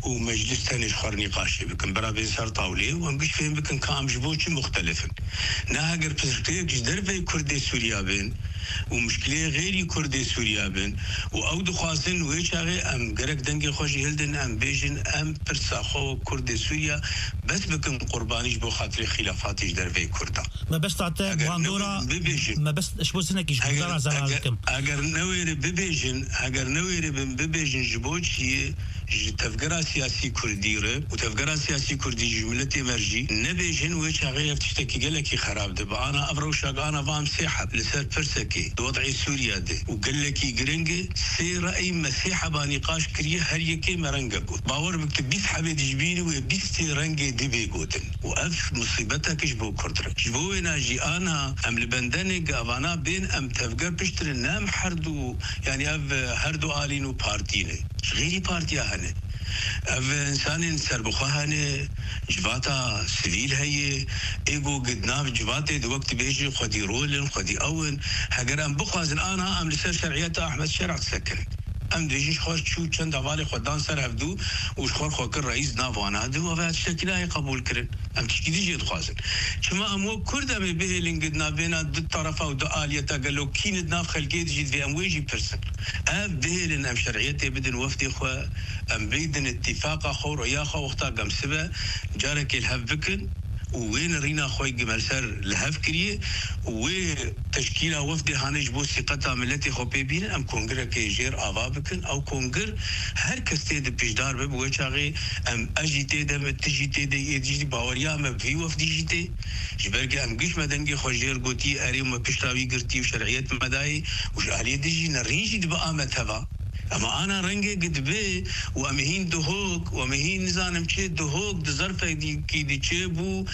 ومجلس ثاني شخر نقاشي بكن برا بين سر طاولة ومش فهم بكن كام جبوتش مختلف نهاجر برسبكتيف جدرفي كردي سوريا بين ومشكلة غيري كردي سوريا بين وأود خاصن ويش أغي أم جرك دنجي خوشي هلدن أم بيجن أم برساخو كردي سوريا بس بكن قربانيش بو خاطر خلافات جدرفي كردا ما بس تعطي باندورا ما بس إيش بوزنك إيش بوزنا زعلكم أجر نوير ببيجن أجر نوير ببيجن جبوتشي تفكير سياسي كردي وتفكير سياسي كردي جملة مرجي نبيجن ويش غير تشتكي قال لك خراب دبا أنا أبروش أنا فام سيحب لسر فرسكي وضعي سوريا ده وقال لك جرينج سي رأي مسيحة بنقاش كريه هر يكي مرنجا قوت باور بكتب بيس حبيت جبيني وبيس رنجي دبي قوتن وأف مصيبتك جبو كردرك جبو ناجي أنا أم لبندنك أنا بين أم تفكير بشتر النام حردو يعني أف هردو آلينو بارتيني غيري بارتيا هني أف إنسان سربخه هني جواتا سبيل هي إيجو قد ناف جواتي دو وقت بيجي خدي رولن خدي أون هجر أم بخازن أنا أم لسر شرعيته أحمد شرع تسكن أم ديجيش خوش شو چند حوالي خدان سر هفدو وش خور خوكر رئيس نافوانا دو وفات شكلها قبول كرن أم تشكي ديجي تخازن شما أمو كرد أمي بهلين قد نافينا دو طرفا ودو آليتا قالو كين دناف خلقيت جيد في أم ويجي برسن أم بهلين أم شرعيتي بدن وفدي خوا أم بيدن اتفاقا خو ريا خو وقتا قم سبا جارك الهف بكن وين رينا خوي جمال سر لهف كريه وتشكيله وفد هانج بو ثقتها ملتي خو بيبين ام كونغر كي جير اوا بكن او كونغر هر كستي د بيجدار به بو چاغي ام اجيتي د تجيتي د يجي باوريا ام في وفد جيتي جبرك ام گش مدنگي خو جير گوتي اري م بيشتاوي گرتي وشرعيت مداي وجالي دجي نريجي د بامتها اما انا رنگي قد بي وامهين دهوك وامهين نزانم چه دهوك د ظرف دي كي دي چبو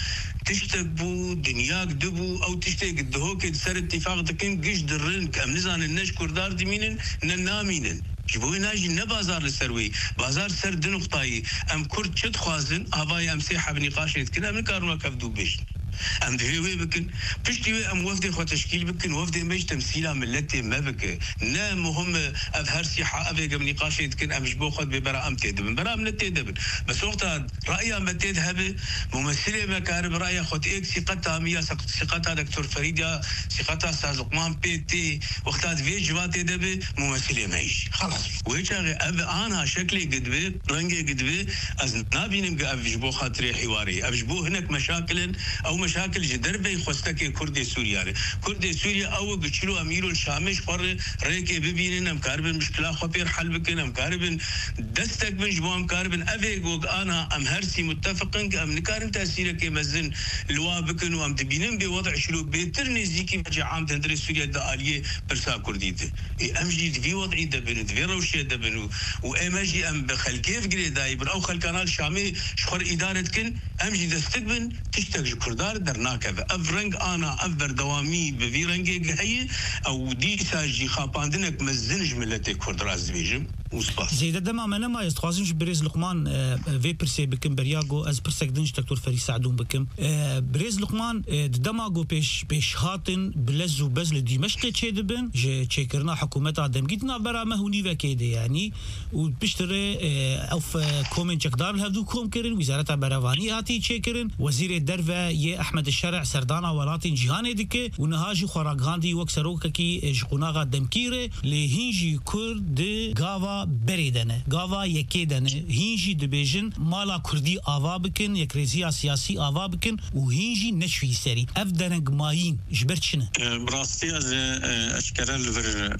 تشتبو دنياك دبو او تشتك دهوك سر اتفاق دكن قش درن كم نزان النش كردار دمينن ننامينن جبوي ناجي نبازار للسروي بازار سر دنقطاي ام كرد شد خوازن هواي ام سيحة بنقاش يتكلم من كارما كفدو بيش ام دهوي بكن بشتي ام وفد خو تشكيل بكن وفد مش تمثيله ملتي ما بك نا مهم اظهر سيحه ابي قبل نقاش يتكن ام جبو خد ببرا ام تدب برا من تدب بس وقتها راي ام تذهب ممثله مكارب راي خد اكس ثقتها مية ثقتها دكتور فريده ثقتها استاذ لقمان بي تي وقتها في جوات تدب ممثله مايش خلاص وهيك انا شكلي قد رنجي قد از نابين جبو خاطري حواري ابجبو هناك مشاكل او مشاكل جدر بي خوستك كردي سوريا كردي سوريا او بتشلو اميرو الشامش قر ريك ببينن ام كاربن مشكله خبير حل بكن ام كاربن دستك من جبو ام كاربن افيغو انا ام هرسي متفقن ام نكارن تاثيرك يمزن لوا بكن وام تبينن بوضع شلو بيترني زيكي عام تدري سوريا داليه برسا كرديته ام جي في وضعي دبن في روشي دبن وامجي ام بخلكيف قري دايبر او خل كانال شامي شخر ادارتكن ام جي دستك تشتك كردار درناك افرنج انا افر دوامي بفيرنج هي او دي ساجي خاباندنك مزنج ملتي كرد راز بيجم وسباس زيد دما ما ما يستخازنش بريز لقمان في برسي بكم برياغو از برسك دنج دكتور فريد سعدون بكم بريز لقمان دماغو بيش بيش هاتن بلزو بزل دمشق تشدبن جي تشكرنا حكومه ادم جيتنا برا ما هوني وكيده يعني وبشتري اوف كومن جقدار هذو كوم كرن وزاره براواني هاتي تشكرن وزير الدرفه ي احمد الشرع سردانا ولاتن جهان ديك ونهاجي خراغاندي وكسروك كي جقناغا دمكيره لهينجي كرد غاوا بريدنه غاوا يكيدنه هينجي دبيجن مالا كردي اوا بكن يكريزيا سياسي اوا بكن وهينجي نشوي سري افدرنج ماين جبرتشنه براستي از اشكال الفر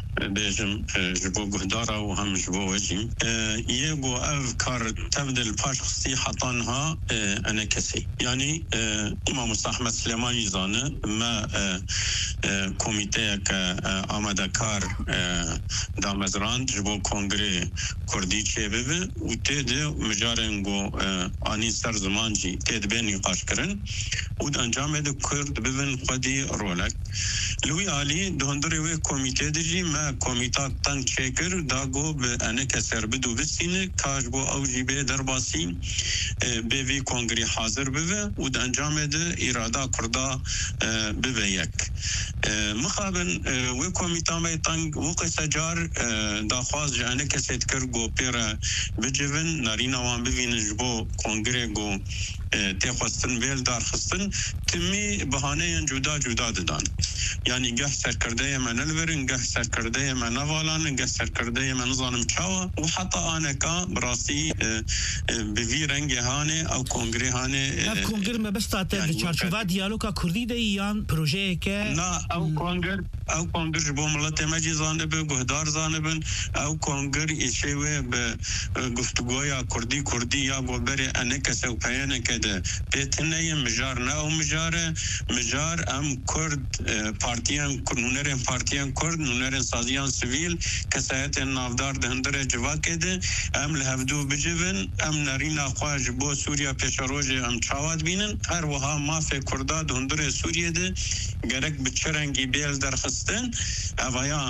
بيجم جبو غدارا وهم جبو وجيم يبو افكار تبدل باشخصي حطانها انا كسي يعني امام احمد سليماني زانه ما كوميتي آماده کار دامزران جبو کنگره کردی چه ببه و تید مجارنگو آنی سر زمان جی تید بینی قاش کرن و انجام ده کرد ببن خودی رولک لوی علی دهندری و کمیته دیجی ما کمیته تن چکر داغو به آن کسر بدو بسینه کاش با اوجی به درباسی به وی کنگری حاضر بوه و انجام ده اراده کرده بوه یک مخابن و کمیته ما تنگ و قصجار داخواز جانه کسی تکر گو پیرا بجون ناری نوان ببینن جبو کنگری گو تخواستن ویل دار خستن تمی بهانه جدا جدا دادن یعنی گه سرکرده من الورن گه سرکرده من نوالان گه سرکرده من ظالم چاوا و حتی آنه که براسی بوی رنگ هانه او کنگری هانه اب کنگر ما بس تاته چارچوبا دیالوگا کردی ده یان پروژه که نه او کنگر او کنگر جبو ملت مجی زانبه گهدار زانبن او کنگر ایشوه به گفتگویا کردی کردی یا گوبری انه کسو پیانه کده پیتنه مجار نه او مجاره مجار ام کرد پارتیان نونرن پارتیان کرد نونرن سازیان سویل کسایت نافدار دهندر جوا کده ام لهفدو بجون ام نرین اخواج بو سوریا پیشروج ام چاواد بینن هر وها مافی کرده دهندر سوریه ده گرک بچرنگی بیل درخستن اوایا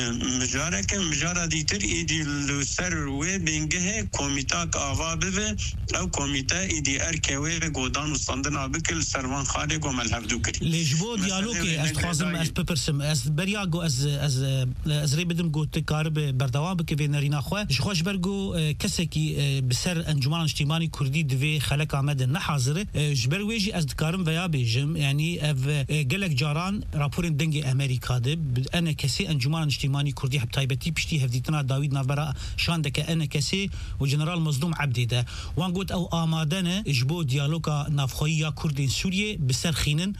مجاره که مجاره دیتر ایدی لسر و بینگه کمیتاک آوا بوه او کمیته ایدی ارکوه گودان و سندن آبکل سروان خاله گو ملهفدو کری لجبو دیالوگی از خازم از بپرسم از بریاگو از از از ریبدم گوت کارب بردوام بکه و نرینا خو خوش برگو کسی کی بسر انجمن اجتماعی کردی دوی خلق آمد نه حاضر جبر ویجی از دکارم و یا بیجم یعنی اف گلک جاران راپورن دنگ امریکا ده انا کسی انجمن اجتماعی کردی حب تایبتی پشتی هفدیتنا داوید نافرا شان دک انا کسی و جنرال مظلوم عبدی ده وان گوت او آمادنه جبو دیالوگا نافخویی کردین سوریه بسر خینن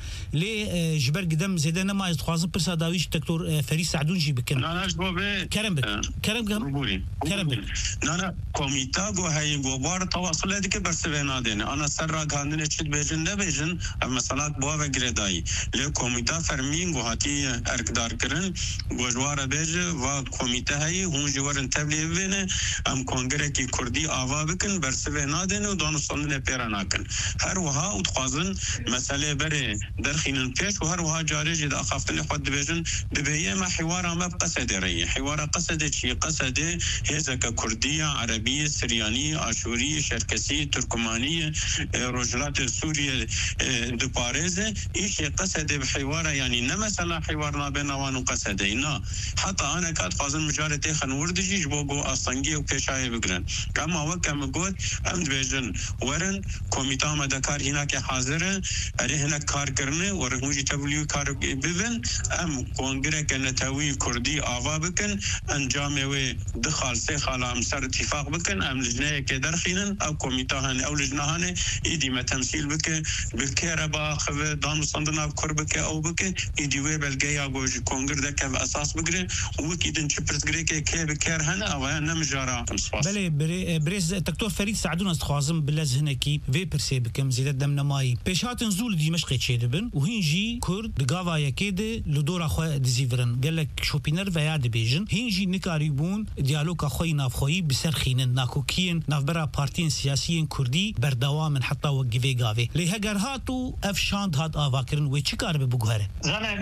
لی جبر قدم زيدنا ما يتخوازن برسا داويش دكتور فريد سعدون جي بكن لا لا جبوبي كرم بك كرم بك كرم بك لا لا كوميتا جو هاي غوبار تواصل هذيك برسبنا دينا انا سر كاندن تشد بيجن ده بيجن مثلا بوا وغريداي له كوميتا فرمين غواتي اركدار كرن غوجوار بيج و كوميتا هاي هون جوارن تبليفين ام كونغري كي كردي اوا بكن برسبنا دينا دون صندن بيراناكن هر وها وتخوازن مساله بري درخين بيش وهر وها جاري جد اخافتني خد بيجن ببيه ما حوار ما بقصد ري حوار قصد شي قصد هزك كرديه عربيه سريانيه اشوريه شركسيه تركمانيه رجلات سوريا دو باريز ايش قصد بحوار يعني نه مثلا حوارنا بين وانو قصدينا حتى انا كاد فازن مجارتي خنوردجي جبوغو اصنگي وبيشاي بگرن كما وكم قلت ام بيجن ورن كوميتا مدكار هناك حاضر اري هناك کار کرنه ورهوجي تبلیو کار ببن ام کنگره که نتاوی کردی آوا بکن انجام و دخال سه خالا هم سر اتفاق بکن ام لجنه که درخینن او کمیتا هن او لجنه هن ایدی ما تمثیل بکن بکره با خواه دانو صندنا کر بکن او بکن ایدی وی بلگه یا گوش کنگر ده که اساس بگره وکی دن چپرت گره که که بکر هن او نمجارا بله بريز دكتور فريد سعدون استخوازم بلز هنكي في برسي بكم زيادة دم نماي بيشات نزول دمشق تشيدبن وهنجي كرد بقاوا يكيد لدور خو دزيفرن قال لك شوبينر ويا دبيجن هنجي نكاريبون ديالوج اخوي نافخوي بسرخين ناكوكين نافبرا بارتين سياسيين كردي بردوام حتى وقفي قافي لهجر هاتو افشاند هات افاكرن ويتشكار ببوغاره زانا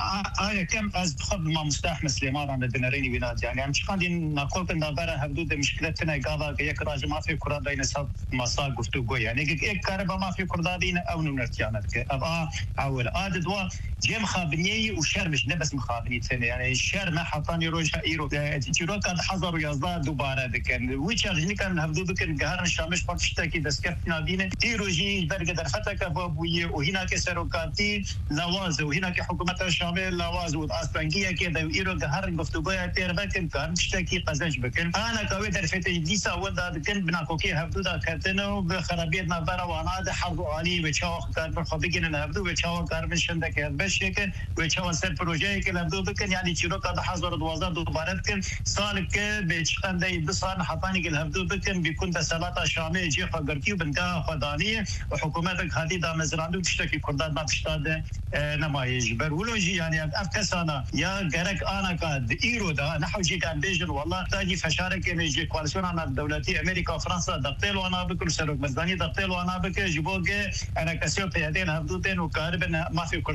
انا كم از خد ما مستحمل سليمان عند دناريني بنات يعني ام شقاندين نقول كنا برا حدود مشكلتنا قاضا يك راجل ما في كرة بين سب مسا گفتگو يعني اك كاربا ما في كرة دين او نرتيانت ابا اول عدد و جيم خابنيه وشرمش نبس مخابني ثاني يعني الشر ما حطاني روجها ايرو تيرو كان حضر يزدا دوباره دكن ويش يعني كان هبدو بكن قهر الشامش بتشتكي دسكتنا دين ايروجي برقدر فتك بابويه وهنا كسروكاتي لواز وهنا كحكومه الشامل لواز واسبانجيه كده ايرو قهر گفتگو تير بكن كان تشتكي قزاج بكن انا كوي درفتي ديسا ودا دكن بناكوكي هبدو دا كتنو بخرابيتنا برا وانا ده حرب علي وچاو كان بخبيجن هبدو وچاو كار بشندك بشك وچاو سر بروجه که هبدو بكن يعني تشيرو كان حضر دوازده دوباره بكن سال که بچقن دي بصان حطاني که هبدو بكن بيكون بسلاطه شامل جي خغرتي وبنقا خدانيه وحكومتك هذه دا مزراندو تشتكي كردان ما بشتاد نمايج برولوجي يعني افكسانا يا جرك انا كاد ايرو دا نحو جي كان بيجن والله تاجي فشارك يجي كواليسيون انا دولتي امريكا وفرنسا دقتل وانا بكل سرق مزداني دقتل وانا بك جبوك انا كسيو بيدين هبدوتين وكاربن ما في كردا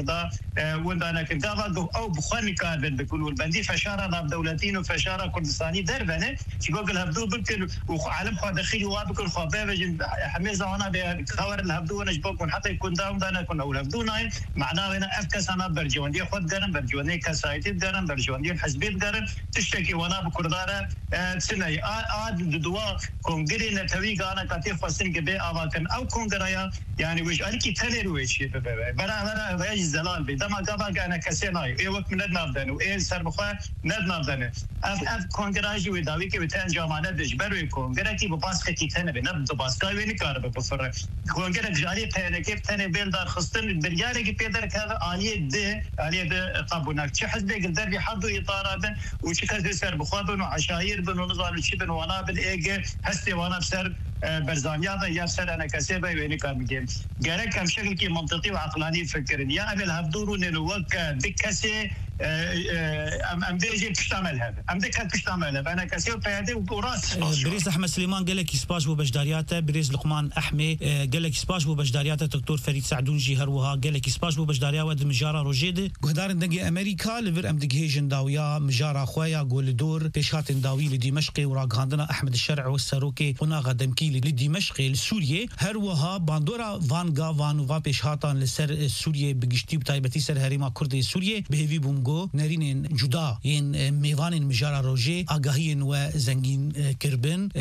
وندانا كدافا او بخاني كان بكون والبندي فشاره ناب دولتين وفشاره كردستاني دربنه تقول هبدو بكل وعالم خو داخلي وابكل خو بيجن حميزه وانا بخبر الهبدو نجبكم حتى يكون داوم دانا كنا ولهبدو ناي معناه انا افكس انا برجوان دي خد قرن برجوان كسايتي قرن برجوان دي حزبيت قرن تشتكي وانا بكرداره سنه اد دوا كونغري نتوي انا كتي خصن كبي اواكن او كونغرايا يعني وش عليك تلر وش برا برا ويج زلال بدما قبا انا كسيناي اي وقت من ندنابدن واي سر بخوا ندنابدن اف اف كونغراجي وداوي كي بتان جامانه دجبر كونغراكي بباسكتي تنه بنبد باسكاي وين كار بفر كونغرا جاري تنه كيف تنه بيلدار خصن برجاري كي بيدر كذا عليه ده عليه ده قبونك شي حزب يقدر يحضوا اطارات وش كذا سر بخوا بنو عشاير بنو نظام شي بنو وانا بالايجي هستي وانا بسر برزانيا يا سر انا كسبه وين كان مجين جارك كم شكل كي منطقي وعقلاني فكرني يا قبل هبدورون الوك دكسي ام ام ديجي بتشتمل هذا ام ديك بتشتمل انا كسي وبيدي وراس بريز احمد سليمان قال لك سباش بو بجدارياته بريز لقمان احمي قال لك سباش بو بجدارياته دكتور فريد سعدونجي هروها قال لك سباش بو بجداريا ود مجاره روجيد قهدار دنجي امريكا لفر ام دجهيجن داويا مجاره خويا قول دور بيشات داوي لدمشق وراغاندنا احمد الشرع والسروكي هنا غدمكي لدمشق لسوريا هروها باندورا فانغا فانوفا بيشاتان لسر سوريا بگشتي بتايبتي سر هريما كرد سوريا بهوي بومغو نرين جدا ين ميوان مجاره روجي اگاهين و زنگين كربن